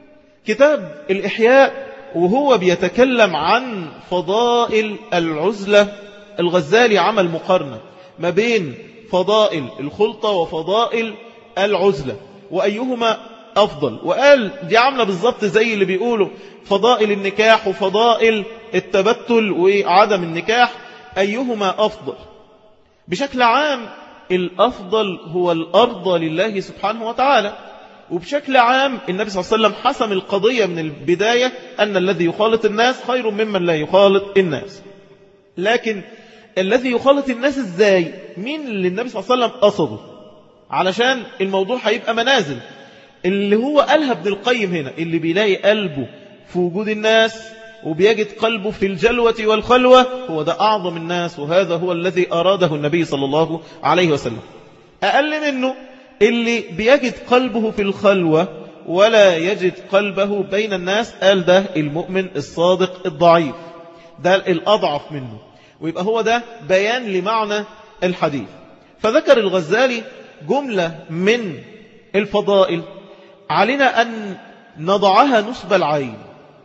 كتاب الإحياء وهو بيتكلم عن فضائل العزلة، الغزالي عمل مقارنة ما بين فضائل الخلطة وفضائل العزلة وأيهما أفضل، وقال دي عاملة بالضبط زي اللي بيقولوا فضائل النكاح وفضائل التبتل وعدم النكاح، أيهما أفضل؟ بشكل عام الأفضل هو الأرضى لله سبحانه وتعالى، وبشكل عام النبي صلى الله عليه وسلم حسم القضية من البداية أن الذي يخالط الناس خير ممن لا يخالط الناس. لكن الذي يخالط الناس ازاي؟ مين اللي النبي صلى الله عليه وسلم قصده؟ علشان الموضوع هيبقى منازل. اللي هو قالها ابن القيم هنا، اللي بيلاقي قلبه في وجود الناس وبيجد قلبه في الجلوة والخلوة، هو ده أعظم الناس، وهذا هو الذي أراده النبي صلى الله عليه وسلم. أقل منه اللي بيجد قلبه في الخلوة ولا يجد قلبه بين الناس، قال ده المؤمن الصادق الضعيف، ده الأضعف منه، ويبقى هو ده بيان لمعنى الحديث. فذكر الغزالي جملة من الفضائل علينا أن نضعها نصب العين.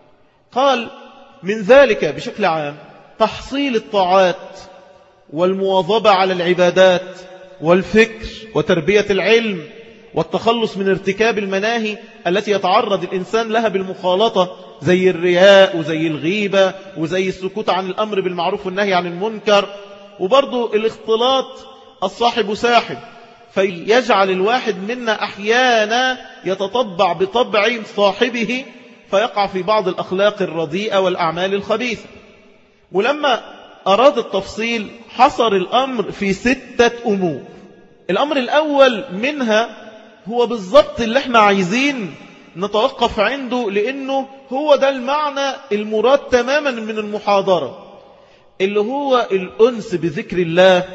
قال من ذلك بشكل عام تحصيل الطاعات والمواظبة على العبادات والفكر وتربية العلم والتخلص من ارتكاب المناهي التي يتعرض الإنسان لها بالمخالطة، زي الرياء وزي الغيبة وزي السكوت عن الأمر بالمعروف والنهي عن المنكر، وبرضو الاختلاط الصاحب ساحب، فيجعل الواحد منا أحيانا يتطبع بطبع صاحبه فيقع في بعض الأخلاق الرديئة والأعمال الخبيثة. ولما أراد التفصيل حصر الأمر في 6 أمور. الأمر الأول منها هو بالضبط اللي احنا عايزين نتوقف عنده، لأنه هو ده المعنى المراد تماما من المحاضرة، اللي هو الأنس بذكر الله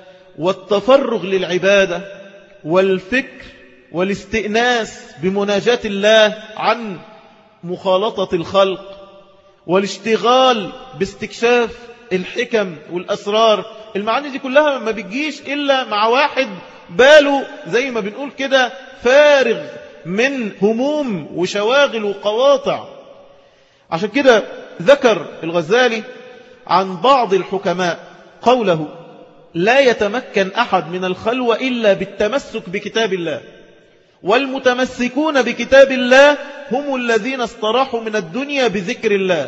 والتفرغ للعبادة والفكر والاستئناس بمناجاة الله عن مخالطة الخلق والاشتغال باستكشاف الحكم والأسرار. المعاني دي كلها ما بتجيش إلا مع واحد باله زي ما بنقول كده فارغ من هموم وشواغل وقواطع. عشان كده ذكر الغزالي عن بعض الحكماء قوله: لا يتمكن أحد من الخلوة إلا بالتمسك بكتاب الله، والمتمسكون بكتاب الله هم الذين استراحوا من الدنيا بذكر الله،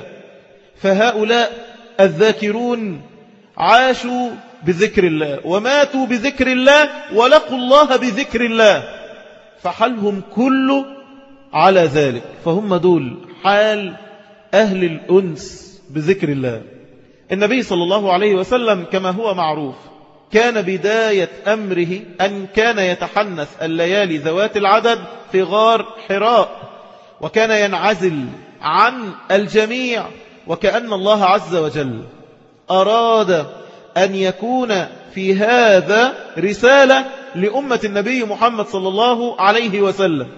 فهؤلاء الذاكرون عاشوا بذكر الله وماتوا بذكر الله ولقوا الله بذكر الله، فحالهم كله على ذلك، فهم دول حال أهل الأنس بذكر الله. النبي صلى الله عليه وسلم كما هو معروف كان بداية أمره أن كان يتحنث الليالي ذوات العدد في غار حراء، وكان ينعزل عن الجميع، وكأن الله عز وجل أراد أن يكون في هذا رسالة لأمة النبي محمد صلى الله عليه وسلم.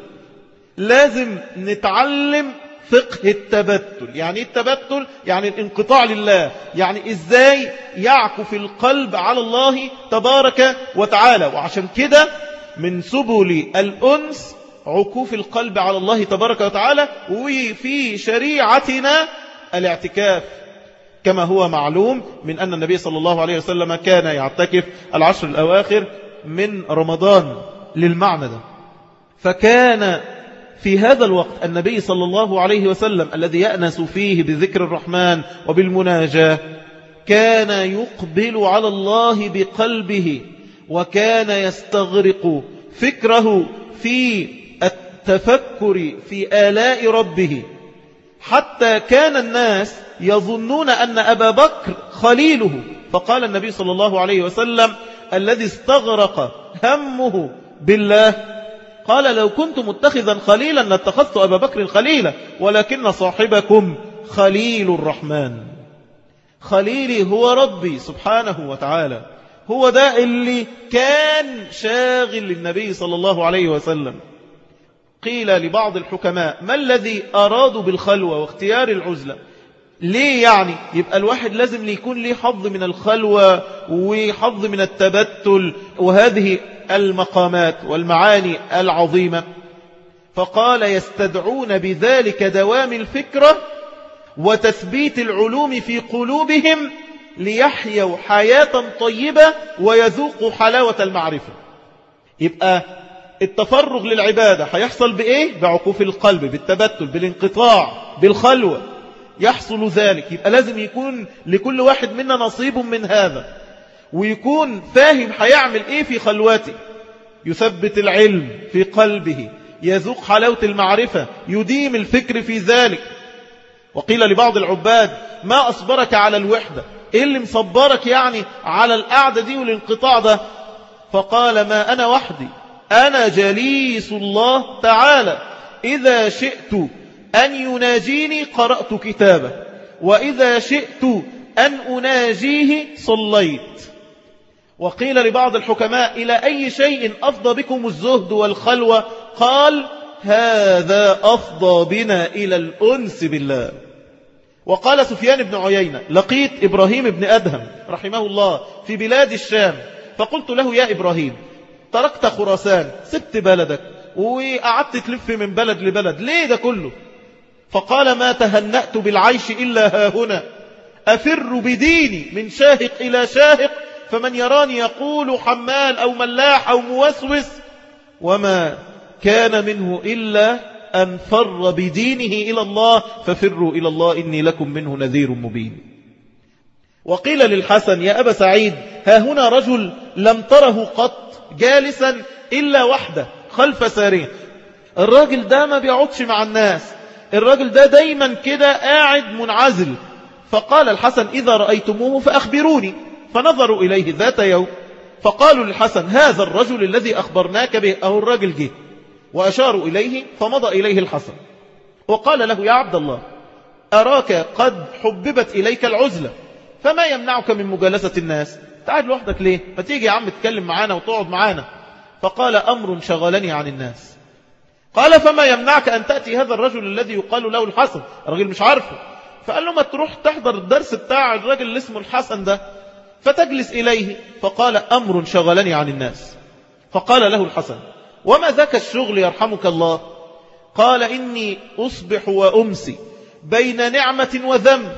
لازم نتعلم فقه التبتل. يعني التبتل يعني الانقطاع لله، يعني إزاي يعكف القلب على الله تبارك وتعالى. وعشان كده من سبل الأنس عكوف القلب على الله تبارك وتعالى، وفي شريعتنا الاعتكاف، كما هو معلوم من أن النبي صلى الله عليه وسلم كان يعتكف 10 الأواخر من رمضان للمعنى ده. فكان في هذا الوقت النبي صلى الله عليه وسلم الذي يأنس فيه بذكر الرحمن وبالمناجاة كان يقبل على الله بقلبه، وكان يستغرق فكره في التفكر في آلاء ربه، حتى كان الناس يظنون أن أبا بكر خليله فقال النبي صلى الله عليه وسلم: الذي استغرق همه بالله قال: لو كنت متخذا خليلا لاتخذت أبا بكر خليلا، ولكن صاحبكم خليل الرحمن. خليلي هو ربي سبحانه وتعالى، هو ده اللي كان شاغل للنبي صلى الله عليه وسلم. قيل لبعض الحكماء: ما الذي أرادوا بالخلوة واختيار العزلة؟ ليه يعني يبقى الواحد لازم يكون ليه حظ من الخلوة وحظ من التبتل وهذه المقامات والمعاني العظيمة؟ فقال: يستدعون بذلك دوام الفكرة وتثبيت العلوم في قلوبهم ليحيوا حياة طيبة ويذوقوا حلاوة المعرفة. يبقى التفرغ للعبادة هيحصل بإيه؟ بعقوف القلب، بالتبتل، بالانقطاع، بالخلوة يحصل ذلك. يبقى لازم يكون لكل واحد منا نصيب من هذا، ويكون فاهم هيعمل إيه في خلوته. يثبت العلم في قلبه، يذوق حلاوة المعرفة، يديم الفكر في ذلك. وقيل لبعض العباد: ما أصبرك على الوحدة؟ إيه اللي مصبرك يعني على القعدة دي والانقطاع ده؟ فقال: ما أنا وحدي، أنا جليس الله تعالى، إذا شئت أن يناجيني قرأت كتابه، وإذا شئت أن أناجيه صليت. وقيل لبعض الحكماء: إلى أي شيء أفضى بكم الزهد والخلوة؟ قال: هذا أفضى بنا إلى الأنس بالله. وقال سفيان بن عيينة: لقيت إبراهيم بن أدهم رحمه الله في بلاد الشام، فقلت له: يا إبراهيم، تركت خراسان، سبت بلدك وقعدت تلف من بلد لبلد، ليه ده كله؟ فقال: ما تهنأت بالعيش إلا ها هنا، أفر بديني من شاهق إلى شاهق، فمن يراني يقول حمال أو ملاح أو موسوس، وما كان منه إلا أن فر بدينه إلى الله، ففروا إلى الله إني لكم منه نذير مبين. وقيل للحسن: يا أبا سعيد، ها هنا رجل لم تره قط جالسا إلا وحده خلف سارية. الراجل ده ما بيقعدش مع الناس، الراجل ده دايما كده قاعد منعزل. فقال الحسن: إذا رأيتموه فأخبروني. فنظروا إليه ذات يوم فقالوا للحسن: هذا الرجل الذي أخبرناك به، أهو الراجل جه. وأشاروا إليه فمضى إليه الحسن وقال له: يا عبد الله، أراك قد حببت إليك العزلة، فما يمنعك من مجالسة الناس؟ تعال لوحدك ليه؟ ما تيجي يا عم تتكلم معانا وتقعد معانا. فقال: أمر شغلني عن الناس. قال: فما يمنعك أن تأتي هذا الرجل الذي يقال له الحسن؟ الرجل مش عارفه. فقال له: ما تروح تحضر الدرس بتاع الرجل اللي اسمه الحسن ده فتجلس إليه. فقال: أمر شغلني عن الناس. فقال له الحسن: وما ذاك الشغل يرحمك الله؟ قال: إني أصبح وأمسي بين نعمة وذنب،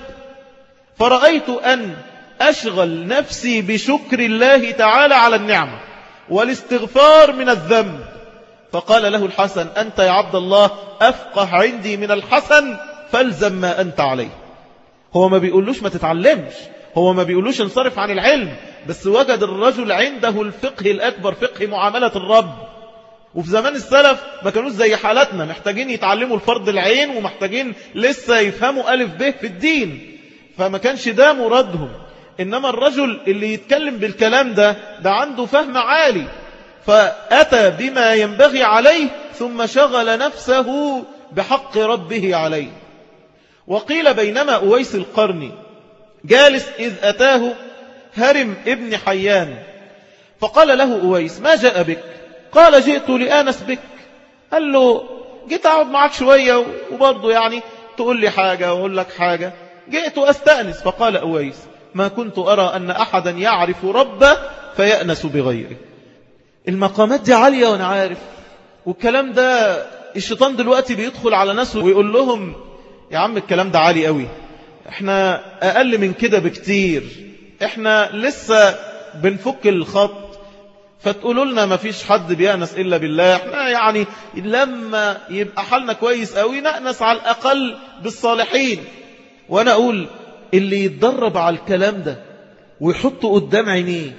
فرأيت أن أشغل نفسي بشكر الله تعالى على النعمة والاستغفار من الذنب. فقال له الحسن: أنت يا عبد الله أفقه عندي من الحسن، فالزم ما أنت عليه. هو ما بيقولوش ما تتعلمش، هو ما بيقولوش انصرف عن العلم، بس وجد الرجل عنده الفقه الأكبر، فقه معاملة الرب. وفي زمان السلف ما كانوش زي حالتنا محتاجين يتعلموا الفرض العين ومحتاجين لسه يفهموا ألف به في الدين، فما كانش ده مرادهم. إنما الرجل اللي يتكلم بالكلام ده عنده فهم عالي، فأتى بما ينبغي عليه ثم شغل نفسه بحق ربه عليه. وقيل بينما أويس القرني جالس إذ أتاه هرم ابن حيان، فقال له أويس: ما جاء بك؟ قال: جئت لآنس بك. قال له: جيت أقعد معك شوية وبرضه يعني تقول لي حاجة وأقول لك حاجة، جئت أستأنس. فقال أويس: ما كنت أرى أن أحدا يعرف ربه فيأنس بغيره. المقامات دي عالية وأنا عارف، والكلام ده الشيطان دلوقتي بيدخل على ناس ويقول لهم: يا عم الكلام ده عالي قوي، احنا أقل من كده بكتير، احنا لسه بنفك الخط، فتقولوا لنا ما فيش حد بيأنس إلا بالله، احنا يعني لما يبقى حالنا كويس قوي نأنس على الأقل بالصالحين. وأنا أقول اللي يتدرب على الكلام ده ويحطه قدام عينيه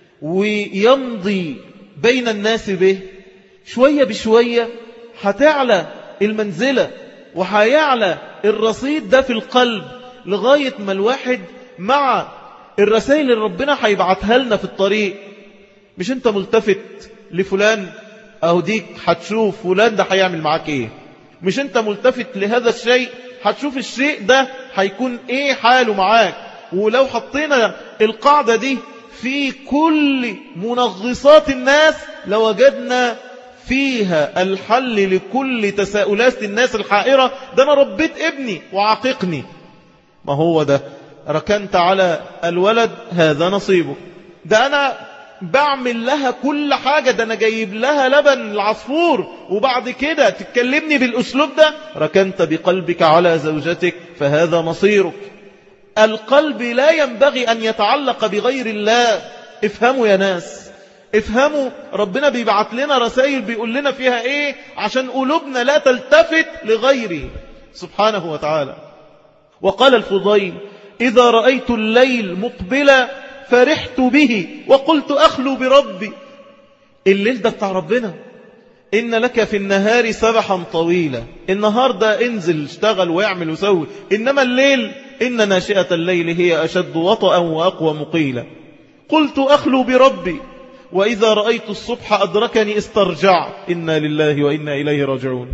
ويمضي بين الناس به، شوية بشوية هتعلى المنزلة وهيعلى الرصيد ده في القلب، لغاية ما الواحد مع الرسائل اللي ربنا هيبعتها لنا في الطريق، مش انت ملتفت لفلان اهو ديك هتشوف فلان ده هيعمل معاك ايه، مش انت ملتفت لهذا الشيء هتشوف الشيء ده هيكون ايه حاله معاك. ولو حطينا القاعدة دي في كل منغصات الناس لوجدنا فيها الحل لكل تساؤلات الناس الحائرة. ده أنا ربيت ابني وعاققني، ما هو ده ركنت على الولد هذا نصيبه، ده أنا بعمل لها كل حاجة، ده أنا جايب لها لبن العصفور وبعد كده تتكلمني بالأسلوب ده. ركنت بقلبك على زوجتك فهذا مصيرك. القلب لا ينبغي أن يتعلق بغير الله. افهموا يا ناس، افهموا، ربنا بيبعت لنا رسائل بيقول لنا فيها ايه عشان قلوبنا لا تلتفت لغيره سبحانه وتعالى. وقال الفضيل: إذا رأيت الليل مقبلا فرحت به وقلت أخلو بربي. الليل ده بتاع ربنا، إن لك في النهار سبحا طويلا، النهار ده انزل اشتغل واعمل وسوي، إنما الليل إن ناشئة الليل هي أشد وطأ وأقوى مقيلا. قلت أخلو بربي وإذا رأيت الصبح أدركني استرجعت، إنا لله وإنا إليه راجعون.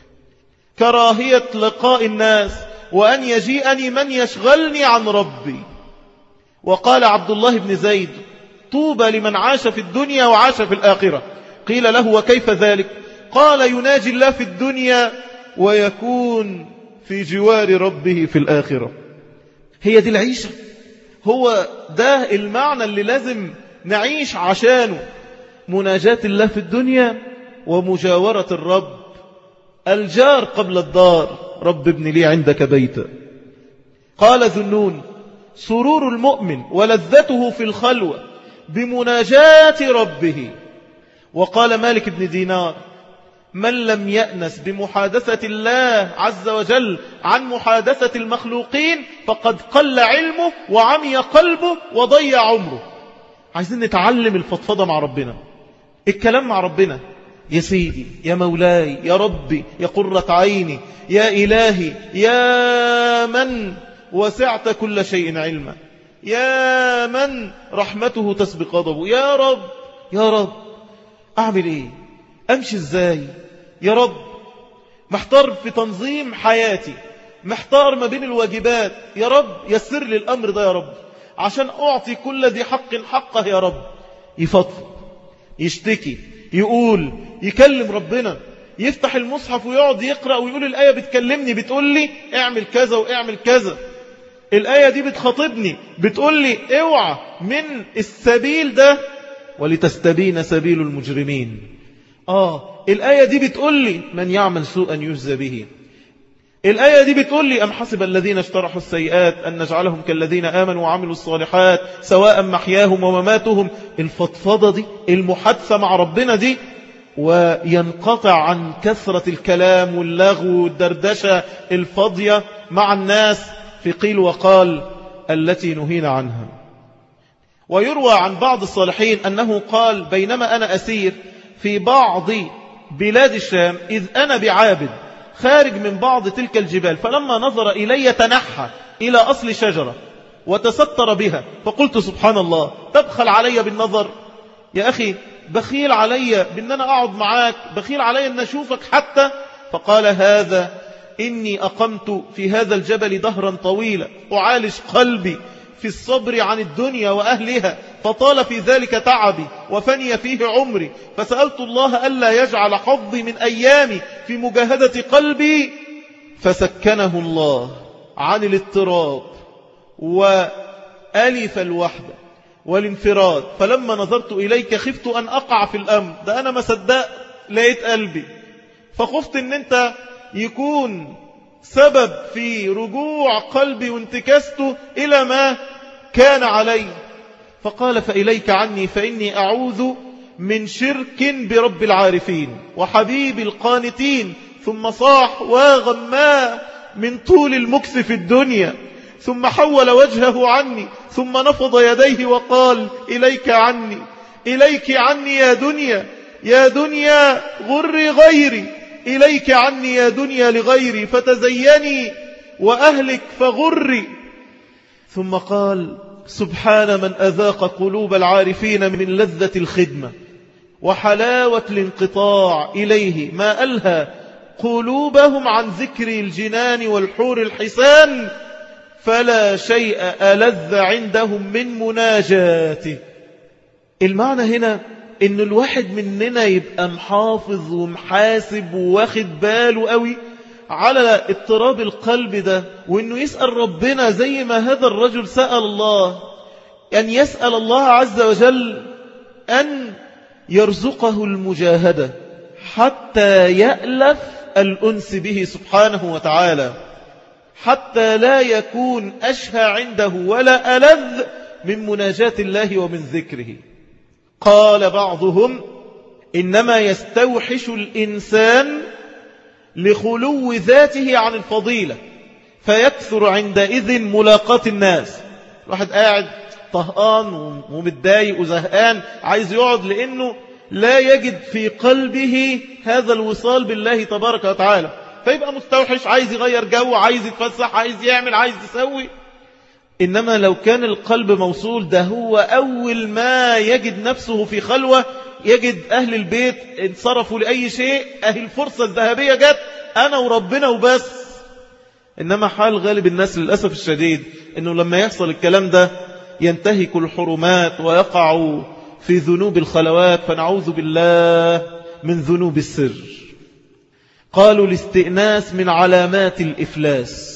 كراهية لقاء الناس وأن يجيئني من يشغلني عن ربي. وقال عبد الله بن زيد: طوبى لمن عاش في الدنيا وعاش في الآخرة. قيل له: وكيف ذلك؟ قال: يناجي الله في الدنيا ويكون في جوار ربه في الآخرة. هي دي العيشة، هو ده المعنى اللي لازم نعيش عشانه، مناجاة الله في الدنيا ومجاورة الرب. الجار قبل الدار، رب ابن لي عندك بيتا. قال ذنون: سرور المؤمن ولذته في الخلوة بمناجاة ربه. وقال مالك بن دينار: من لم يأنس بمحادثة الله عز وجل عن محادثة المخلوقين فقد قل علمه وعمي قلبه وضيع عمره. عايزين نتعلم الفضفضة مع ربنا، الكلام مع ربنا. يا سيدي، يا مولاي، يا ربي، يا قرة عيني، يا إلهي، يا من وسعت كل شيء علما، يا من رحمته تسبق غضبه، يا رب، يا رب أعمل إيه؟ أمشي إزاي؟ يا رب محتار في تنظيم حياتي، محتار ما بين الواجبات، يا رب يسر لي الأمر ده يا رب عشان أعطي كل ذي حق حقه يا رب. يفضفض، يشتكي، يقول، يكلم ربنا، يفتح المصحف ويقعد يقرأ ويقول الآية بتكلمني، بتقول لي اعمل كذا واعمل كذا، الآية دي بتخاطبني بتقول لي اوعى من السبيل ده ولتستبين سبيل المجرمين. الآية دي بتقول لي من يعمل سوءا يجزى به. الآية دي بتقول لي أم حسب الذين اشترحوا السيئات أن نجعلهم كالذين آمنوا وعملوا الصالحات سواء محياهم ومماتهم. الفضفضة دي، المحادثة مع ربنا دي، وينقطع عن كثرة الكلام واللغو والدردشة الفاضية مع الناس في قيل وقال التي نهينا عنها. ويروى عن بعض الصالحين أنه قال: بينما أنا أسير في بعض بلاد الشام إذ أنا بعابد خارج من بعض تلك الجبال، فلما نظر إلي تنحى إلى أصل شجرة وتستر بها، فقلت سبحان الله، تبخل علي بالنظر يا أخي، بخيل علي بأن أنا أقعد معاك، بخيل علي أن أشوفك حتى. فقال: هذا إني أقمت في هذا الجبل دهرا طويلا أعالج قلبي في الصبر عن الدنيا وأهلها، فطال في ذلك تعبي وفني فيه عمري، فسألت الله ألا يجعل حظي من أيامي في مجاهدة قلبي، فسكنه الله عن الاضطراب وألف الوحدة والانفراد. فلما نظرت إليك خفت أن أقع في الأمر، ده أنا ما صدق لقيت قلبي، فخفت أن أنت يكون سبب في رجوع قلبي وانتكاسته إلى ما كان علي. فقال: فإليك عني فإني أعوذ من شرك برب العارفين وحبيب القانتين. ثم صاح واغما من طول المكث في الدنيا، ثم حول وجهه عني، ثم نفض يديه وقال: إليك عني، إليك عني يا دنيا، يا دنيا غري غيري، إليك عني يا دنيا لغيري، فتزيني وأهلك فغري. ثم قال: سبحان من أذاق قلوب العارفين من لذة الخدمة وحلاوة الانقطاع إليه ما ألهى قلوبهم عن ذكر الجنان والحور الحسان، فلا شيء ألذ عندهم من مناجاته. المعنى هنا إن الواحد مننا يبقى محافظ ومحاسب وواخد باله قوي على اضطراب القلب ده، وإنه يسأل ربنا زي ما هذا الرجل سأل الله، أن يسأل الله عز وجل أن يرزقه المجاهدة حتى يألف الأنس به سبحانه وتعالى، حتى لا يكون أشهى عنده ولا ألذ من مناجاة الله ومن ذكره. قال بعضهم إنما يستوحش الإنسان لخلو ذاته عن الفضيلة فيكثر عندئذ ملاقاة الناس. واحد قاعد طهقان ومتضايق وزهقان عايز يقعد لأنه لا يجد في قلبه هذا الوصال بالله تبارك وتعالى، فيبقى مستوحش، عايز يغير جو، عايز يتفسح، عايز يعمل، عايز يسوي. إنما لو كان القلب موصول، ده هو أول ما يجد نفسه في خلوة يجد أهل البيت انصرفوا لأي شيء، أهل الفرصة الذهبية جت، أنا وربنا وبس. إنما حال غالب الناس للأسف الشديد إنه لما يحصل الكلام ده ينتهك الحرمات ويقع في ذنوب الخلوات، فنعوذ بالله من ذنوب السر. قالوا الاستئناس من علامات الإفلاس،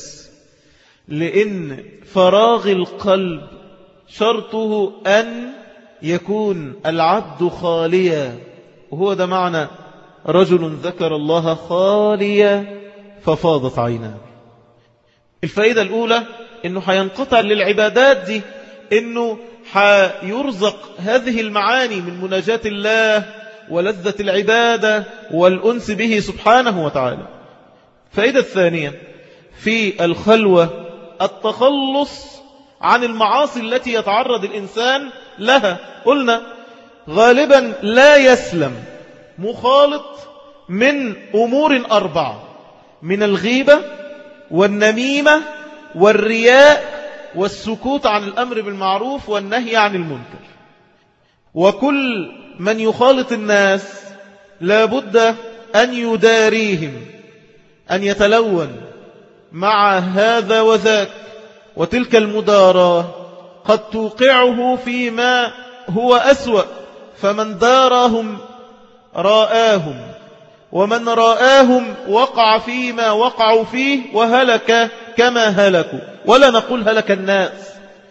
لأن فراغ القلب شرطه أن يكون العبد خاليا، وهو ده معنى رجل ذكر الله خاليا ففاضت عيناه. الفائدة الأولى أنه حينقطع للعبادات دي، أنه حيرزق هذه المعاني من مناجاة الله ولذة العبادة والأنس به سبحانه وتعالى. الفائدة الثانية في الخلوة التخلص عن المعاصي التي يتعرض الإنسان لها. قلنا غالبا لا يسلم مخالط من أمور 4: من الغيبة والنميمة والرياء والسكوت عن الأمر بالمعروف والنهي عن المنكر. وكل من يخالط الناس لابد أن يداريهم، أن يتلون مع هذا وذاك، وتلك المداراة قد توقعه فيما هو أسوأ، فمن داراهم رآهم، ومن رآهم وقع فيما وقعوا فيه وهلك كما هلكوا. ولا نقول هلك الناس،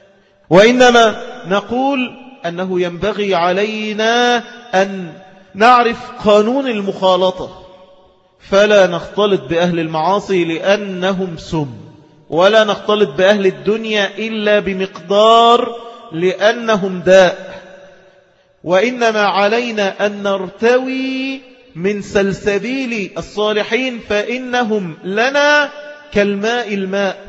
وإنما نقول أنه ينبغي علينا أن نعرف قانون المخالطة، فلا نختلط بأهل المعاصي لأنهم سم، ولا نختلط بأهل الدنيا إلا بمقدار لأنهم داء، وإنما علينا أن نرتوي من سلسبيل الصالحين فإنهم لنا كالماء الماء.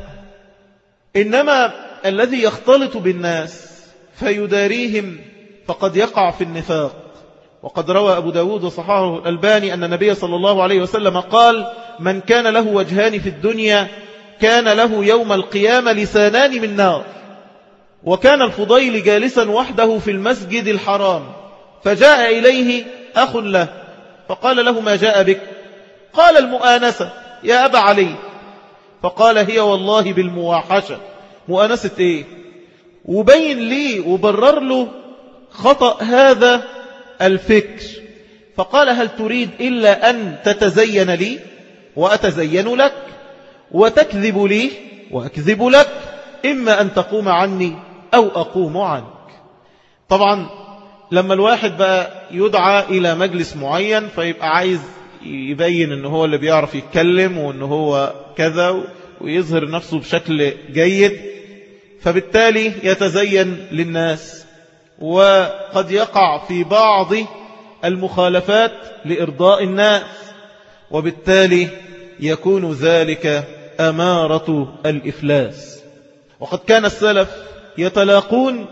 إنما الذي يختلط بالناس فيداريهم فقد يقع في النفاق. وقد روى أبو داود وصححه الألباني أن النبي صلى الله عليه وسلم قال: من كان له وجهان في الدنيا كان له يوم القيامة لسانان من نار. وكان الفضيل جالسا وحده في المسجد الحرام، فجاء إليه أخ له فقال له: ما جاء بك؟ قال: المؤانسة يا أبا علي. فقال: هي والله بالمواحشة. مؤانسة إيه؟ وبين لي وبرر له خطأ هذا الفكر. فقال: هل تريد إلا أن تتزين لي وأتزين لك، وتكذب لي وأكذب لك، إما أن تقوم عني أو أقوم عنك. طبعا لما الواحد بقى يدعى إلى مجلس معين فيبقى عايز يبين أنه هو اللي بيعرف يتكلم وأنه هو كذا ويظهر نفسه بشكل جيد، فبالتالي يتزين للناس، وقد يقع في بعض المخالفات لإرضاء الناس، وبالتالي يكون ذلك أمارة الإفلاس. وقد كان السلف يتلاقون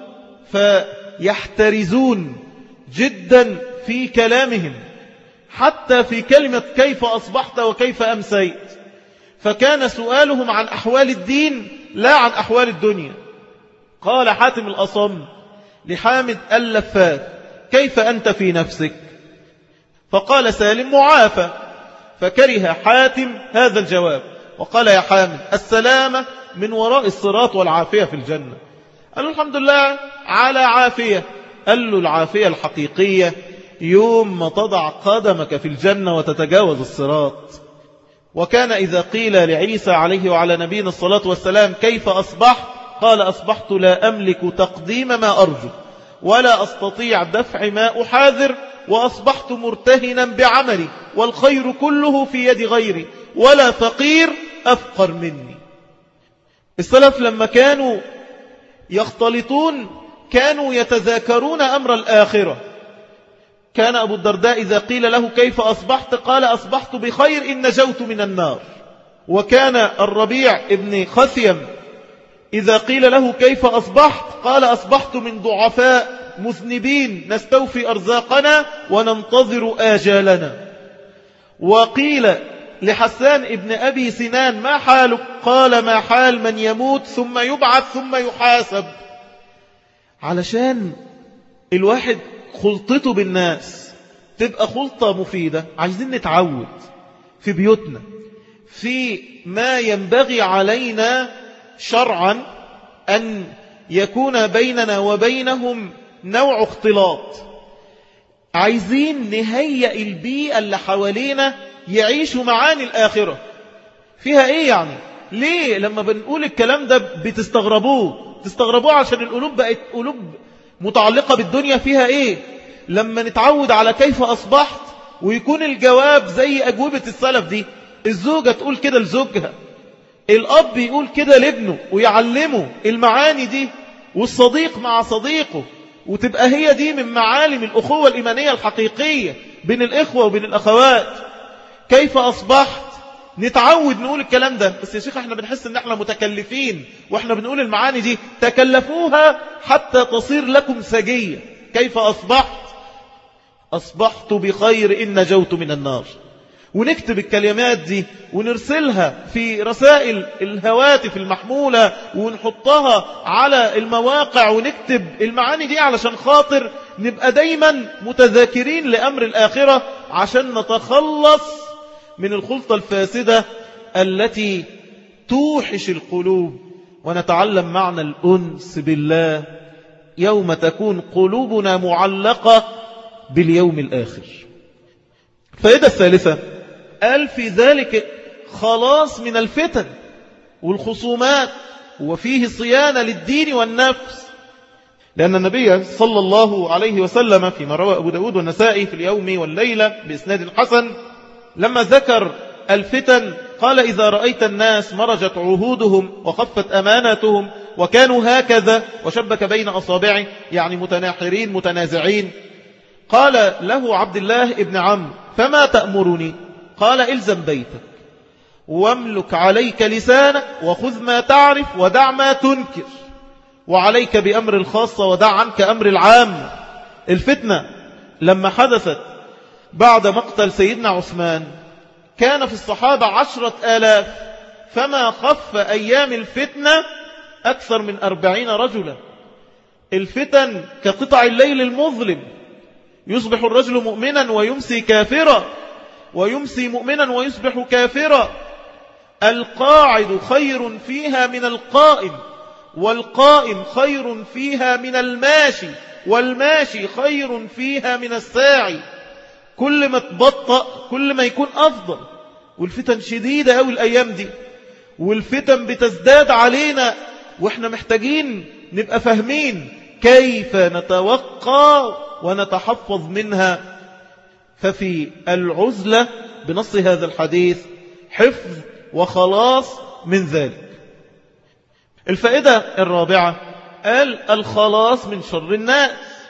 فيحترزون جدا في كلامهم، حتى في كلمة كيف أصبحت وكيف أمسيت، فكان سؤالهم عن أحوال الدين لا عن أحوال الدنيا. قال حاتم الأصم لحامد اللفات: كيف أنت في نفسك؟ فقال سالم: معافى. فكره حاتم هذا الجواب وقال: يا حامد، السلامة من وراء الصراط والعافية في الجنة. قال له: الحمد لله على عافية. قال له: العافية الحقيقية يوم ما تضع قدمك في الجنة وتتجاوز الصراط. وكان إذا قيل لعيسى عليه وعلى نبينا الصلاة والسلام: كيف أصبحت؟ قال: أصبحت لا أملك تقديم ما أرجو ولا أستطيع دفع ما أحاذر، وأصبحت مرتهنا بعملي والخير كله في يد غيري ولا فقير أفقر مني. السلف لما كانوا يختلطون كانوا يتذاكرون أمر الآخرة. كان أبو الدرداء إذا قيل له: كيف أصبحت؟ قال: أصبحت بخير إن نجوت من النار. وكان الربيع ابن خثيم إذا قيل له: كيف أصبحت؟ قال: أصبحت من ضعفاء مذنبين نستوفي أرزاقنا وننتظر آجالنا. وقيل لحسان ابن أبي سنان: ما حالك؟ قال: ما حال من يموت ثم يبعث ثم يحاسب. علشان الواحد خلطته بالناس تبقى خلطة مفيدة، عايزين نتعود في بيوتنا في ما ينبغي علينا شرعا أن يكون بيننا وبينهم نوع اختلاط. عايزين نهيئ البيئة اللي حوالينا يعيشوا معاني الآخرة. فيها ايه يعني؟ ليه لما بنقول الكلام ده تستغربوه عشان القلوب بقت قلوب متعلقة بالدنيا. فيها ايه لما نتعود على كيف أصبحت ويكون الجواب زي أجوبة السلف دي؟ الزوجة تقول كده لزوجها، الأب يقول كده لابنه ويعلمه المعاني دي، والصديق مع صديقه، وتبقى هي دي من معالم الأخوة الإيمانية الحقيقية بين الإخوة وبين الأخوات. كيف أصبحت؟ نتعود نقول الكلام ده. بس يا شيخ احنا بنحس ان احنا متكلفين واحنا بنقول المعاني دي. تكلفوها حتى تصير لكم سجية. كيف أصبحت؟ أصبحت بخير إن نجوت من النار. ونكتب الكلمات دي ونرسلها في رسائل الهواتف المحمولة ونحطها على المواقع ونكتب المعاني دي علشان خاطر نبقى دايما متذاكرين لأمر الآخرة، عشان نتخلص من الخلطة الفاسدة التي توحش القلوب، ونتعلم معنى الأنس بالله يوم تكون قلوبنا معلقة باليوم الآخر. فائدة الثالثة قال في ذلك خلاص من الفتن والخصومات، وفيه صيانة للدين والنفس. لأن النبي صلى الله عليه وسلم فيما روى أبو داود والنسائي في اليوم والليلة بإسناد حسن لما ذكر الفتن قال: إذا رأيت الناس مرجت عهودهم وخفت أماناتهم وكانوا هكذا، وشبك بين أصابعه يعني متناحرين متنازعين. قال له عبد الله ابن عمرو: فما تأمرني؟ قال: إلزم بيتك واملك عليك لسانك وخذ ما تعرف ودع ما تنكر، وعليك بأمر الخاصة ودع عنك أمر العام. الفتنة لما حدثت بعد مقتل سيدنا عثمان كان في الصحابة 10,000، فما خف أيام الفتنة أكثر من 40 رجلا. الفتن كقطع الليل المظلم، يصبح الرجل مؤمنا ويمسي كافرا، ويمسي مؤمنا ويصبح كافرا. القاعد خير فيها من القائم، والقائم خير فيها من الماشي، والماشي خير فيها من الساعي. كل ما تبطأ كل ما يكون أفضل. والفتن شديدة أوي الأيام دي، والفتن بتزداد علينا، وإحنا محتاجين نبقى فاهمين كيف نتوقع ونتحفظ منها. ففي العزلة بنص هذا الحديث حفظ وخلاص من ذلك. الفائدة الرابعة قال: الخلاص من شر الناس،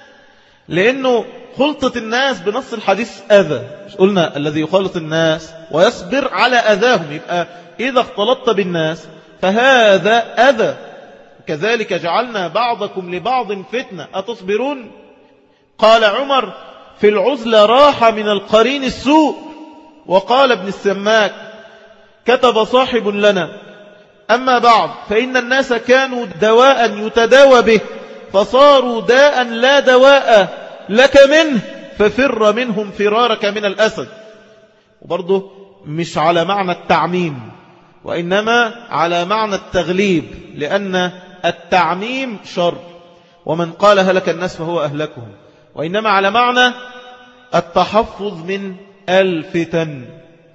لأنه خلطة الناس بنص الحديث أذى. مش قلنا الذي يخالط الناس ويصبر على أذاهم؟ يبقى إذا اختلطت بالناس فهذا أذى. كذلك جعلنا بعضكم لبعض فتنة أتصبرون؟ قال عمر: في العزلة راحة من القرين السوء. وقال ابن السماك: كتب صاحب لنا أما بعد فإن الناس كانوا دواء يتداوى به فصاروا داء لا دواء لك منه ففر منهم فرارك من الأسد. وبرضه مش على معنى التعميم وإنما على معنى التغليب، لأن التعميم شر، ومن قال هلك الناس فهو أهلكهم، وإنما على معنى التحفظ من الفتن.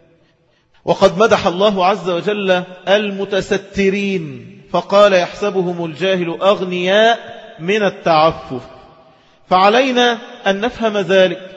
وقد مدح الله عز وجل المتسترين فقال يحسبهم الجاهل أغنياء من التعفف. فعلينا أن نفهم ذلك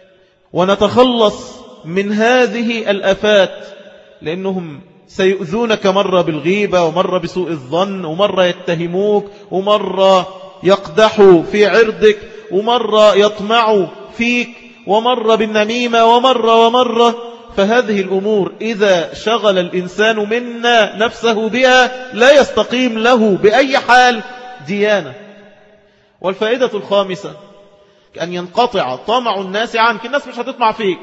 ونتخلص من هذه الآفات، لأنهم سيؤذونك مرة بالغيبة ومرة بسوء الظن ومرة يتهموك ومرة يقدحوا في عرضك ومرة يطمعوا فيك ومرة بالنميمة ومرة. فهذه الأمور إذا شغل الإنسان منا نفسه بها لا يستقيم له بأي حال ديانة. والفائدة الخامسة أن ينقطع طمع الناس عنك. الناس مش هتطمع فيك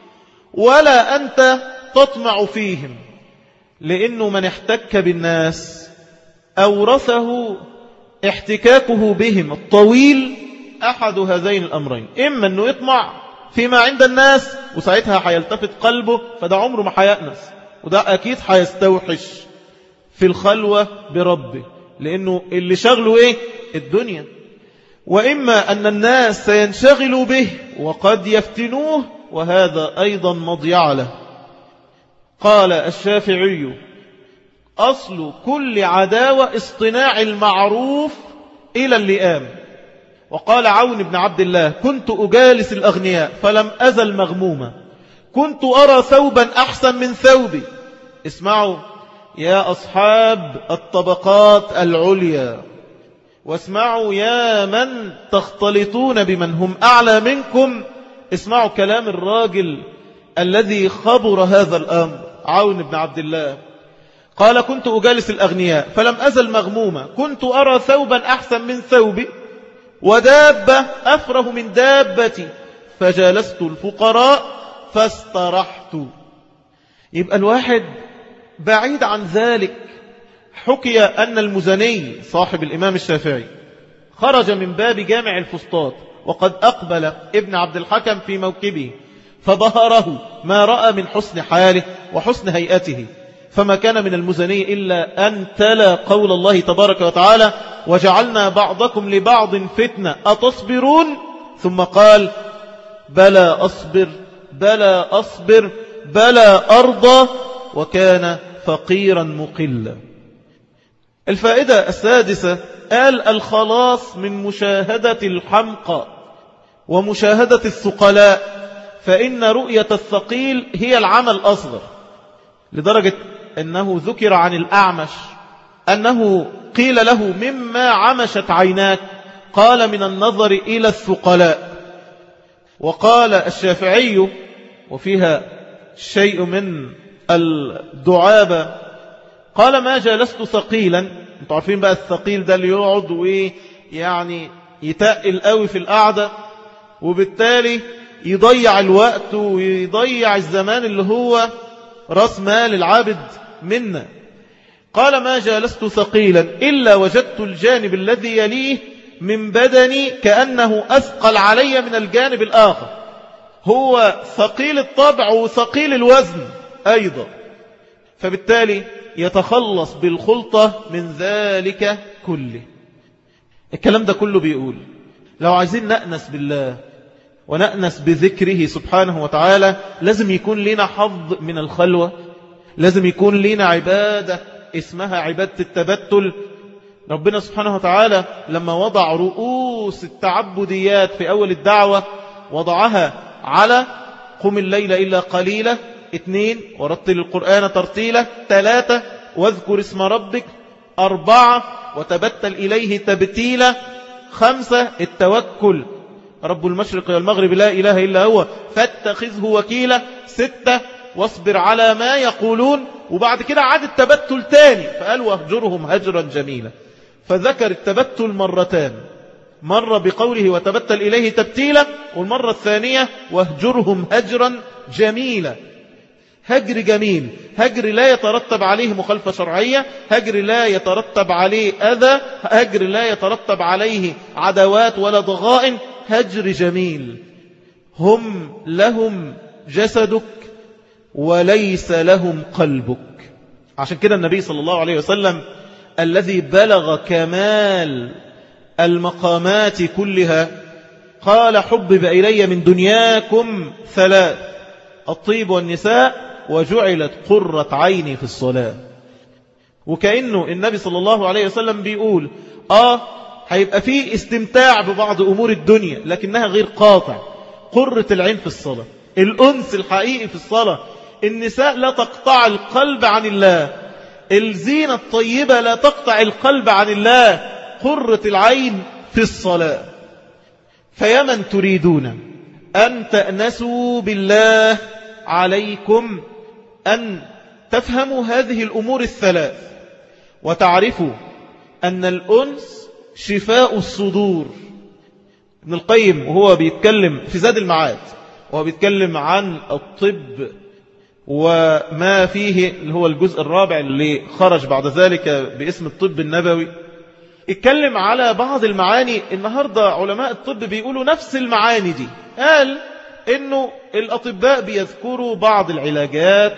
ولا أنت تطمع فيهم، لأنه من احتك بالناس أورثه احتكاكه بهم الطويل أحد هذين الأمرين: إما أنه يطمع فيما عند الناس وساعتها حيلتفت قلبه فده عمره ما حيأنس، وده أكيد حيستوحش في الخلوة بربه، لأنه اللي شغله إيه؟ الدنيا. وإما أن الناس سينشغلوا به وقد يفتنوه، وهذا أيضا مضيع له. قال الشافعي: أصل كل عداوة اصطناع المعروف إلى اللئام. وقال عون بن عبد الله: كنت أجالس الأغنياء فلم أزل مغموما، كنت أرى ثوبا أحسن من ثوبي. اسمعوا يا أصحاب الطبقات العليا، واسمعوا يا من تختلطون بمن هم أعلى منكم، اسمعوا كلام الراجل الذي خبر هذا الأمر. عون بن عبد الله قال: كنت أجالس الأغنياء فلم أزل مغموما، كنت أرى ثوبا أحسن من ثوبي ودابة أفره من دابتي، فجالست الفقراء فاسترحت. يبقى الواحد بعيد عن ذلك. حكي أن المزني صاحب الإمام الشافعي خرج من باب جامع الفسطاط وقد أقبل ابن عبد الحكم في موكبه، فبهره ما رأى من حسن حاله وحسن هيئته، فما كان من المزني إلا أن تلا قول الله تبارك وتعالى: وجعلنا بعضكم لبعض فتنة أتصبرون، ثم قال: بلى أصبر بلى أصبر بلى أرضى، وكان فقيرا مقلا. الفائدة السادسة قال: الخلاص من مشاهدة الحمقى ومشاهدة الثقلاء، فإن رؤية الثقيل هي العمى الأصغر، لدرجة أنه ذكر عن الأعمش أنه قيل له: مما عمشت عيناك؟ قال: من النظر إلى الثقلاء. وقال الشافعي وفيها شيء من الدعابة، قال: ما جلست ثقيلا. انتوا عارفين بقى الثقيل ده اللي يقعد ويعني يتقل قوي في القعدة، وبالتالي يضيع الوقت ويضيع الزمان اللي هو رأس مال العابد منا. قال: ما جلست ثقيلا إلا وجدت الجانب الذي يليه من بدني كأنه أثقل علي من الجانب الآخر. هو ثقيل الطبع وثقيل الوزن أيضا، فبالتالي يتخلص بالخلطة من ذلك كله. الكلام ده كله بيقول لو عايزين نأنس بالله ونأنس بذكره سبحانه وتعالى لازم يكون لنا حظ من الخلوة، لازم يكون لنا عبادة اسمها عبادة التبتل. ربنا سبحانه وتعالى لما وضع رؤوس التعبديات في أول الدعوة وضعها على: قم الليل إلا قليلا، 2 ورتل القرآن ترتيلا، 3 واذكر اسم ربك، 4 وتبتل إليه تبتيلا، 5 التوكل رب المشرق والمغرب لا إله إلا هو فاتخذه وكيلا، 6 واصبر على ما يقولون. وبعد كده عاد التبتل تاني فقال: واهجرهم هجرا جميلا. فذكر التبتل مرتان، مرة بقوله وتبتل إليه تبتيلا، والمرة الثانية واهجرهم هجرا جميلا. هجر جميل، هجر لا يترتب عليه مخالفة شرعية، هجر لا يترتب عليه أذى، هجر لا يترتب عليه عداوات ولا ضغائن، هجر جميل. هم لهم جسدك وليس لهم قلبك. عشان كده النبي صلى الله عليه وسلم الذي بلغ كمال المقامات كلها قال: حبب إلي من دنياكم ثلاث: الطيب والنساء وجعلت قرة عيني في الصلاة. وكأنه النبي صلى الله عليه وسلم بيقول هيبقى فيه استمتاع ببعض أمور الدنيا لكنها غير قاطع. قرة العين في الصلاة، الأنس الحقيقي في الصلاة. النساء لا تقطع القلب عن الله، الزينة الطيبة لا تقطع القلب عن الله، قرة العين في الصلاة. فيا من تريدون أن تأنسوا بالله عليكم أن تفهموا هذه الأمور الثلاث وتعرفوا أن الأنس شفاء الصدور. ابن القيم وهو بيتكلم في زاد المعاد وهو بيتكلم عن الطب وما فيه، اللي هو الجزء الرابع اللي خرج بعد ذلك باسم الطب النبوي، اتكلم على بعض المعاني. النهاردة علماء الطب بيقولوا نفس المعاني دي. قال انه الاطباء بيذكروا بعض العلاجات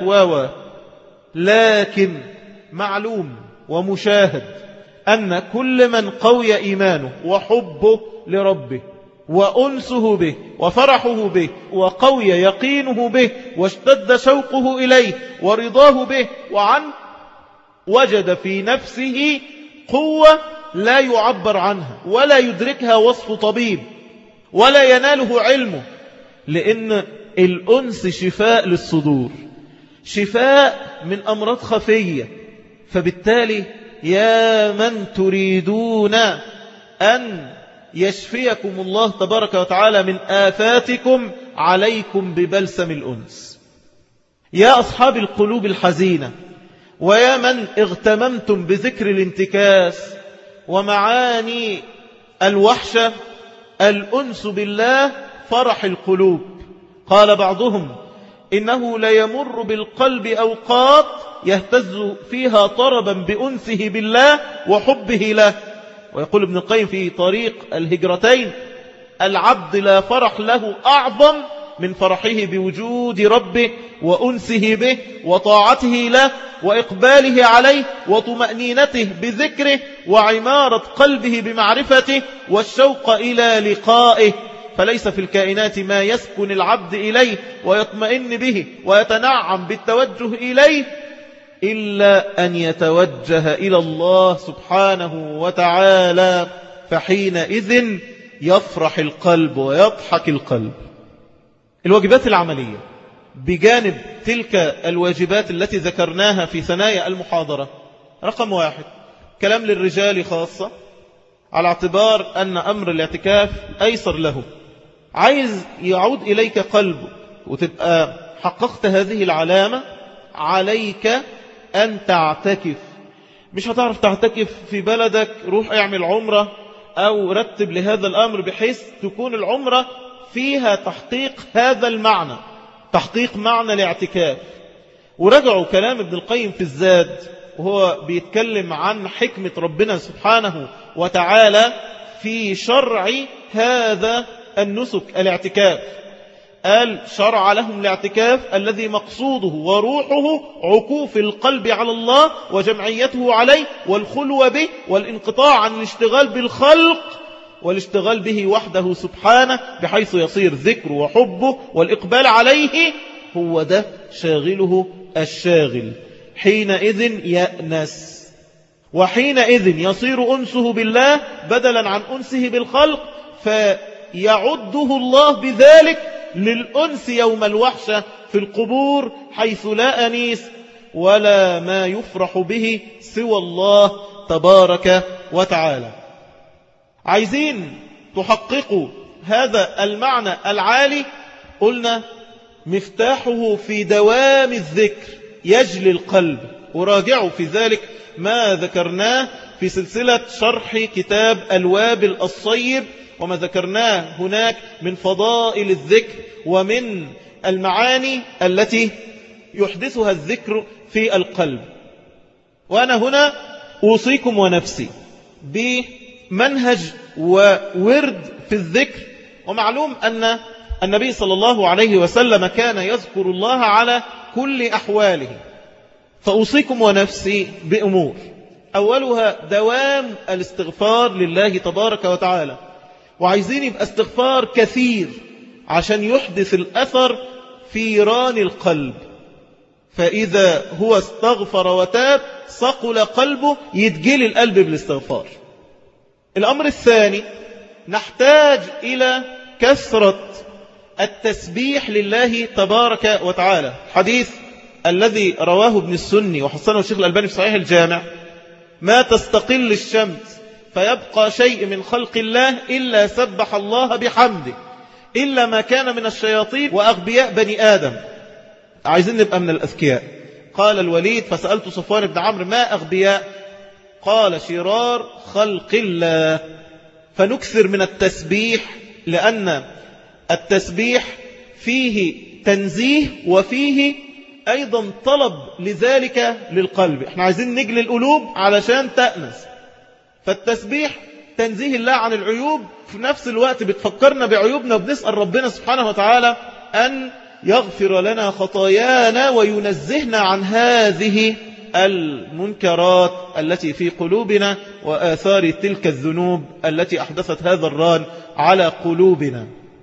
لكن معلوم ومشاهد ان كل من قوي ايمانه وحبه لربه وأنسه به وفرحه به وقوي يقينه به واشتد شوقه إليه ورضاه به وعنه، وجد في نفسه قوة لا يعبر عنها ولا يدركها وصف طبيب ولا يناله علمه، لأن الأنس شفاء للصدور، شفاء من أمراض خفية. فبالتالي يا من تريدون أن يشفيكم الله تبارك وتعالى من آفاتكم، عليكم ببلسم الأنس. يا أصحاب القلوب الحزينة ويا من اغتممتم بذكر الانتكاس ومعاني الوحشة، الأنس بالله فرح القلوب. قال بعضهم: إنه ليمر بالقلب أوقات يهتز فيها طربا بأنسه بالله وحبه له. ويقول ابن القيم في طريق الهجرتين: العبد لا فرح له أعظم من فرحه بوجود ربه وأنسه به وطاعته له وإقباله عليه وطمأنينته بذكره وعمارة قلبه بمعرفته والشوق إلى لقائه. فليس في الكائنات ما يسكن العبد إليه ويطمئن به ويتنعم بالتوجه إليه إلا أن يتوجه إلى الله سبحانه وتعالى، فحينئذ يفرح القلب ويضحك القلب. الواجبات العملية بجانب تلك الواجبات التي ذكرناها في ثنايا المحاضرة: رقم 1، كلام للرجال خاصة، على اعتبار أن أمر الاعتكاف أيسر له. عايز يعود إليك قلبه وتبقى حققت هذه العلامة، عليك أن تعتكف. مش هتعرف تعتكف في بلدك، روح اعمل عمرة أو رتب لهذا الأمر بحيث تكون العمرة فيها تحقيق هذا المعنى، تحقيق معنى الاعتكاف. ورجعوا كلام ابن القيم في الزاد وهو بيتكلم عن حكمة ربنا سبحانه وتعالى في شرع هذا النسك الاعتكاف. قال: شرع لهم الاعتكاف الذي مقصوده وروحه عكوف القلب على الله وجمعيته عليه والخلوة به والانقطاع عن الاشتغال بالخلق والاشتغال به وحده سبحانه، بحيث يصير ذكره وحبه والإقبال عليه هو ده شاغله الشاغل. حينئذ يأنس، وحينئذ يصير أنسه بالله بدلا عن أنسه بالخلق، فيعده الله بذلك للأنس يوم الوحشة في القبور، حيث لا أنيس ولا ما يفرح به سوى الله تبارك وتعالى. عايزين تحققوا هذا المعنى العالي، قلنا مفتاحه في دوام الذكر يجلي القلب. وراجعوا في ذلك ما ذكرناه في سلسلة شرح كتاب الوابل الصيب، وما ذكرناه هناك من فضائل الذكر ومن المعاني التي يحدثها الذكر في القلب. وأنا هنا أوصيكم ونفسي بمنهج وورد في الذكر. ومعلوم أن النبي صلى الله عليه وسلم كان يذكر الله على كل أحواله، فأوصيكم ونفسي بأمور. أولها دوام الاستغفار لله تبارك وتعالى، وعايزين يبقى استغفار كثير عشان يحدث الأثر في ران القلب، فإذا هو استغفر وتاب صقل قلبه، يتجلي القلب بالاستغفار. الأمر الثاني، نحتاج إلى كثرة التسبيح لله تبارك وتعالى. حديث الذي رواه ابن السني وحسنه الشيخ الألباني في صحيح الجامع: ما تستقل الشمس فيبقى شيء من خلق الله إلا سبح الله بحمده إلا ما كان من الشياطين وأغبياء بني آدم. عايزين نبقى من الأذكياء. قال الوليد: فسألت صفوان بن عمرو: ما أغبياء؟ قال: شرار خلق الله. فنكثر من التسبيح، لأن التسبيح فيه تنزيه وفيه أيضا طلب لذلك للقلب. احنا عايزين نجلي القلوب علشان تأنس، فالتسبيح تنزيه الله عن العيوب، في نفس الوقت بتفكرنا بعيوبنا، وبنسأل ربنا سبحانه وتعالى أن يغفر لنا خطايانا وينزهنا عن هذه المنكرات التي في قلوبنا وآثار تلك الذنوب التي أحدثت هذا الران على قلوبنا.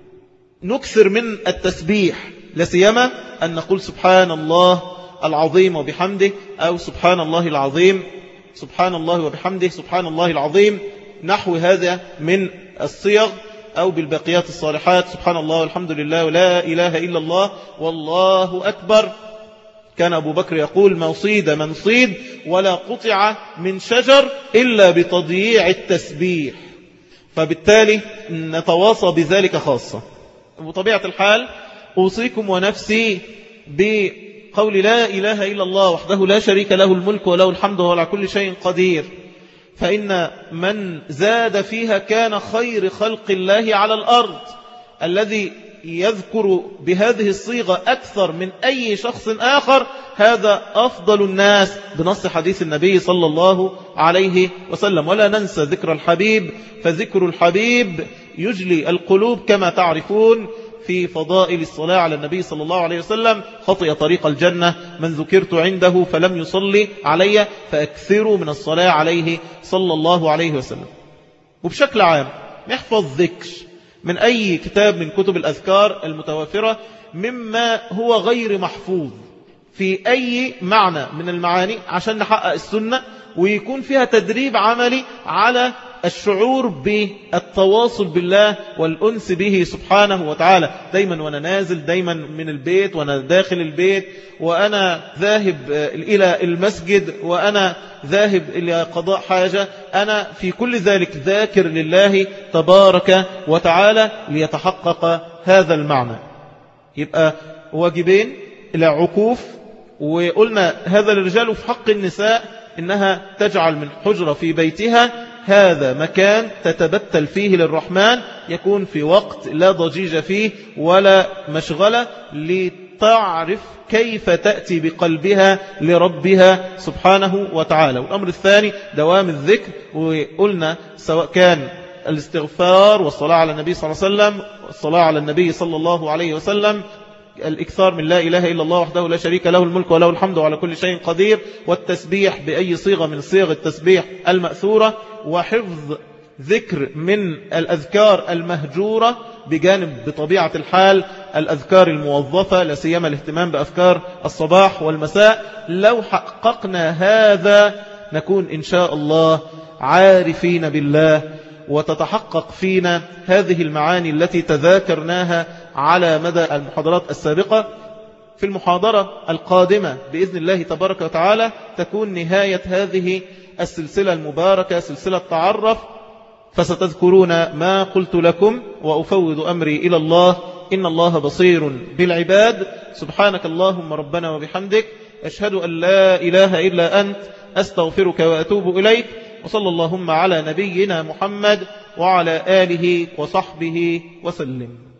نكثر من التسبيح، لسيما أن نقول سبحان الله العظيم وبحمده، أو سبحان الله العظيم، سبحان الله وبحمده، سبحان الله العظيم، نحو هذا من الصيغ، أو بالباقيات الصالحات: سبحان الله والحمد لله ولا إله إلا الله والله أكبر. كان أبو بكر يقول: ما صيد من صيد ولا قطع من شجر إلا بتضييع التسبيح. فبالتالي نتواصى بذلك خاصة. وطبيعة الحال أوصيكم ونفسي بقول لا إله إلا الله وحده لا شريك له الملك وله الحمد وهو على كل شيء قدير، فإن من زاد فيها كان خير خلق الله على الأرض. الذي يذكر بهذه الصيغة أكثر من أي شخص آخر هذا أفضل الناس بنص حديث النبي صلى الله عليه وسلم. ولا ننسى ذكر الحبيب، فذكر الحبيب يجلي القلوب كما تعرفون. في فضائل الصلاة على النبي صلى الله عليه وسلم: خطئ طريق الجنة من ذكرت عنده فلم يصلي علي فأكثروا من الصلاة عليه صلى الله عليه وسلم. وبشكل عام نحفظ ذكر من أي كتاب من كتب الأذكار المتوافرة، مما هو غير محفوظ في أي معنى من المعاني، عشان نحقق السنة ويكون فيها تدريب عملي على الشعور بالتواصل بالله والأنس به سبحانه وتعالى. دايما وأنا نازل، دايما من البيت وأنا داخل البيت، وأنا ذاهب إلى المسجد، وأنا ذاهب إلى قضاء حاجة، أنا في كل ذلك ذاكر لله تبارك وتعالى ليتحقق هذا المعنى. يبقى واجبين إلى عكوف. وقلنا هذا للرجال، وفي حق النساء إنها تجعل من حجرة في بيتها هذا مكان تتبتل فيه للرحمن، يكون في وقت لا ضجيج فيه ولا مشغلة، لتعرف كيف تأتي بقلبها لربها سبحانه وتعالى. والأمر الثاني دوام الذكر. وقلنا سواء كان الاستغفار والصلاة على النبي صلى الله عليه وسلم، والصلاة على النبي صلى الله عليه وسلم، الإكثار من لا إله إلا الله وحده لا شريك له الملك وله الحمد وعلى كل شيء قدير، والتسبيح بأي صيغة من صيغ التسبيح المأثورة، وحفظ ذكر من الأذكار المهجورة، بجانب بطبيعة الحال الأذكار الموظفة، لا سيما الاهتمام بأذكار الصباح والمساء. لو حققنا هذا نكون إن شاء الله عارفين بالله، وتتحقق فينا هذه المعاني التي تذاكرناها على مدى المحاضرات السابقة. في المحاضرة القادمة بإذن الله تبارك وتعالى تكون نهاية هذه السلسلة المباركة، سلسلة تعرف، فستذكرون ما قلت لكم، وأفوض أمري إلى الله، إن الله بصير بالعباد. سبحانك اللهم ربنا وبحمدك، أشهد أن لا إله إلا أنت، أستغفرك وأتوب إليك. وصلى اللهم على نبينا محمد وعلى آله وصحبه وسلم.